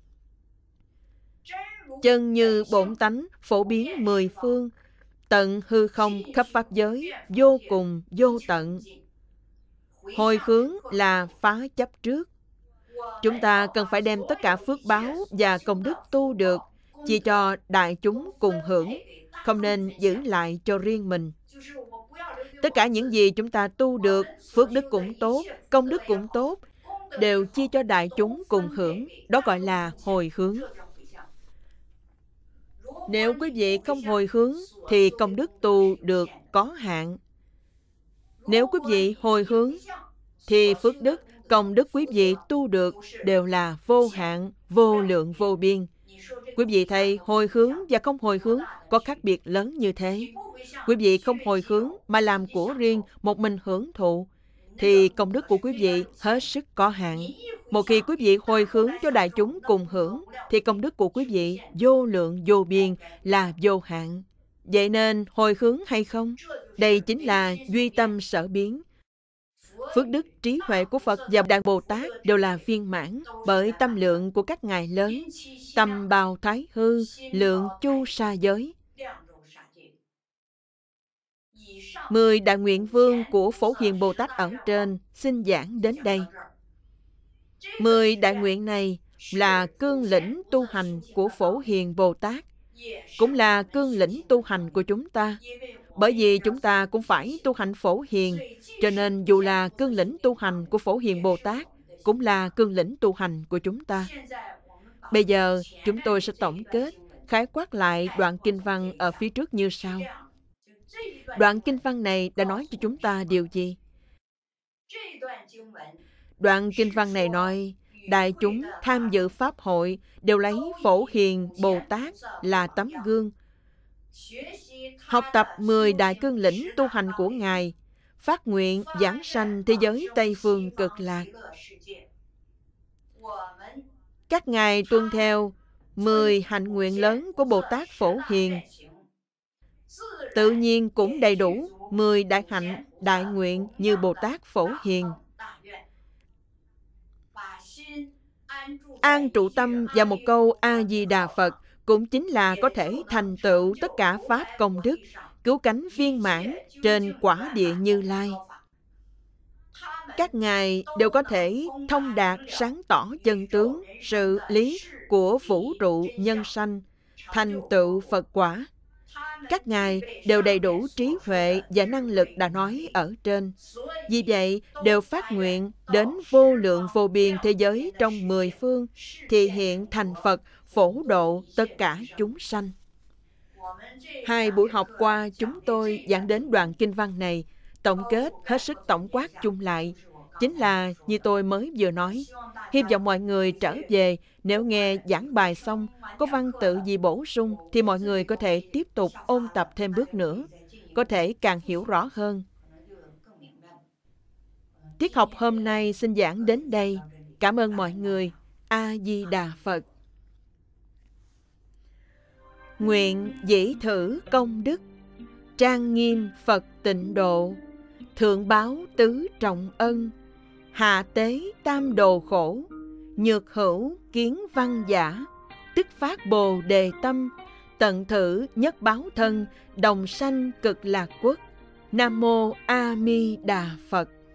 Chân như bổn tánh phổ biến mười phương, tận hư không khắp pháp giới, vô cùng vô tận. Hồi hướng là phá chấp trước. Chúng ta cần phải đem tất cả phước báo và công đức tu được, chia cho đại chúng cùng hưởng, không nên giữ lại cho riêng mình. Tất cả những gì chúng ta tu được, phước đức cũng tốt, công đức cũng tốt, đều chia cho đại chúng cùng hưởng. Đó gọi là hồi hướng. Nếu quý vị không hồi hướng, thì công đức tu được có hạn. Nếu quý vị hồi hướng, thì phước đức, công đức quý vị tu được đều là vô hạn, vô lượng vô biên. Quý vị thấy hồi hướng và không hồi hướng có khác biệt lớn như thế. Quý vị không hồi hướng mà làm của riêng, một mình hưởng thụ, thì công đức của quý vị hết sức có hạn. Một khi quý vị hồi hướng cho đại chúng cùng hưởng, thì công đức của quý vị vô lượng vô biên là vô hạn. Vậy nên hồi hướng hay không? Đây chính là duy tâm sở biến. Phước đức trí huệ của Phật và Đại Bồ Tát đều là viên mãn bởi tâm lượng của các ngài lớn, tâm bào thái hư, lượng chu sa giới. Mười đại nguyện vương của Phổ Hiền Bồ Tát ở trên xin giảng đến đây. Mười đại nguyện này là cương lĩnh tu hành của Phổ Hiền Bồ Tát, cũng là cương lĩnh tu hành của chúng ta. Bởi vì chúng ta cũng phải tu hành Phổ Hiền, cho nên dù là cương lĩnh tu hành của Phổ Hiền Bồ Tát, cũng là cương lĩnh tu hành của chúng ta. Bây giờ, chúng tôi sẽ tổng kết, khái quát lại đoạn kinh văn ở phía trước như sau. Đoạn kinh văn này đã nói cho chúng ta điều gì? Đoạn kinh văn này nói, đại chúng tham dự Pháp hội đều lấy Phổ Hiền Bồ Tát là tấm gương. Học tập mười đại cương lĩnh tu hành của Ngài, phát nguyện giảng sanh thế giới Tây Phương Cực Lạc. Các ngài tuân theo mười hạnh nguyện lớn của Bồ Tát Phổ Hiền, tự nhiên cũng đầy đủ mười đại hạnh, đại nguyện như Bồ Tát Phổ Hiền. An trụ tâm vào một câu A-di-đà Phật cũng chính là có thể thành tựu tất cả pháp công đức, cứu cánh viên mãn trên quả địa Như Lai. Các ngài đều có thể thông đạt sáng tỏ chân tướng, sự lý của vũ trụ nhân sanh, thành tựu Phật quả. Các ngài đều đầy đủ trí huệ và năng lực đã nói ở trên. Vì vậy, đều phát nguyện đến vô lượng vô biên thế giới trong mười phương, thì hiện thành Phật, phổ độ tất cả chúng sanh. Hai buổi học qua, chúng tôi giảng đến đoạn kinh văn này, tổng kết hết sức tổng quát chung lại. Chính là như tôi mới vừa nói, hy vọng mọi người trở về, nếu nghe giảng bài xong, có văn tự gì bổ sung, thì mọi người có thể tiếp tục ôn tập thêm bước nữa, có thể càng hiểu rõ hơn. Tiết học hôm nay xin giảng đến đây. Cảm ơn mọi người. A-di-đà Phật. Nguyện dĩ thử công đức, trang nghiêm Phật tịnh độ, thượng báo tứ trọng ân, hạ tế tam đồ khổ, nhược hữu kiến văn giả, tức phát bồ đề tâm, tận thử nhất báo thân, đồng sanh cực lạc quốc. Nam mô A Di Đà Phật.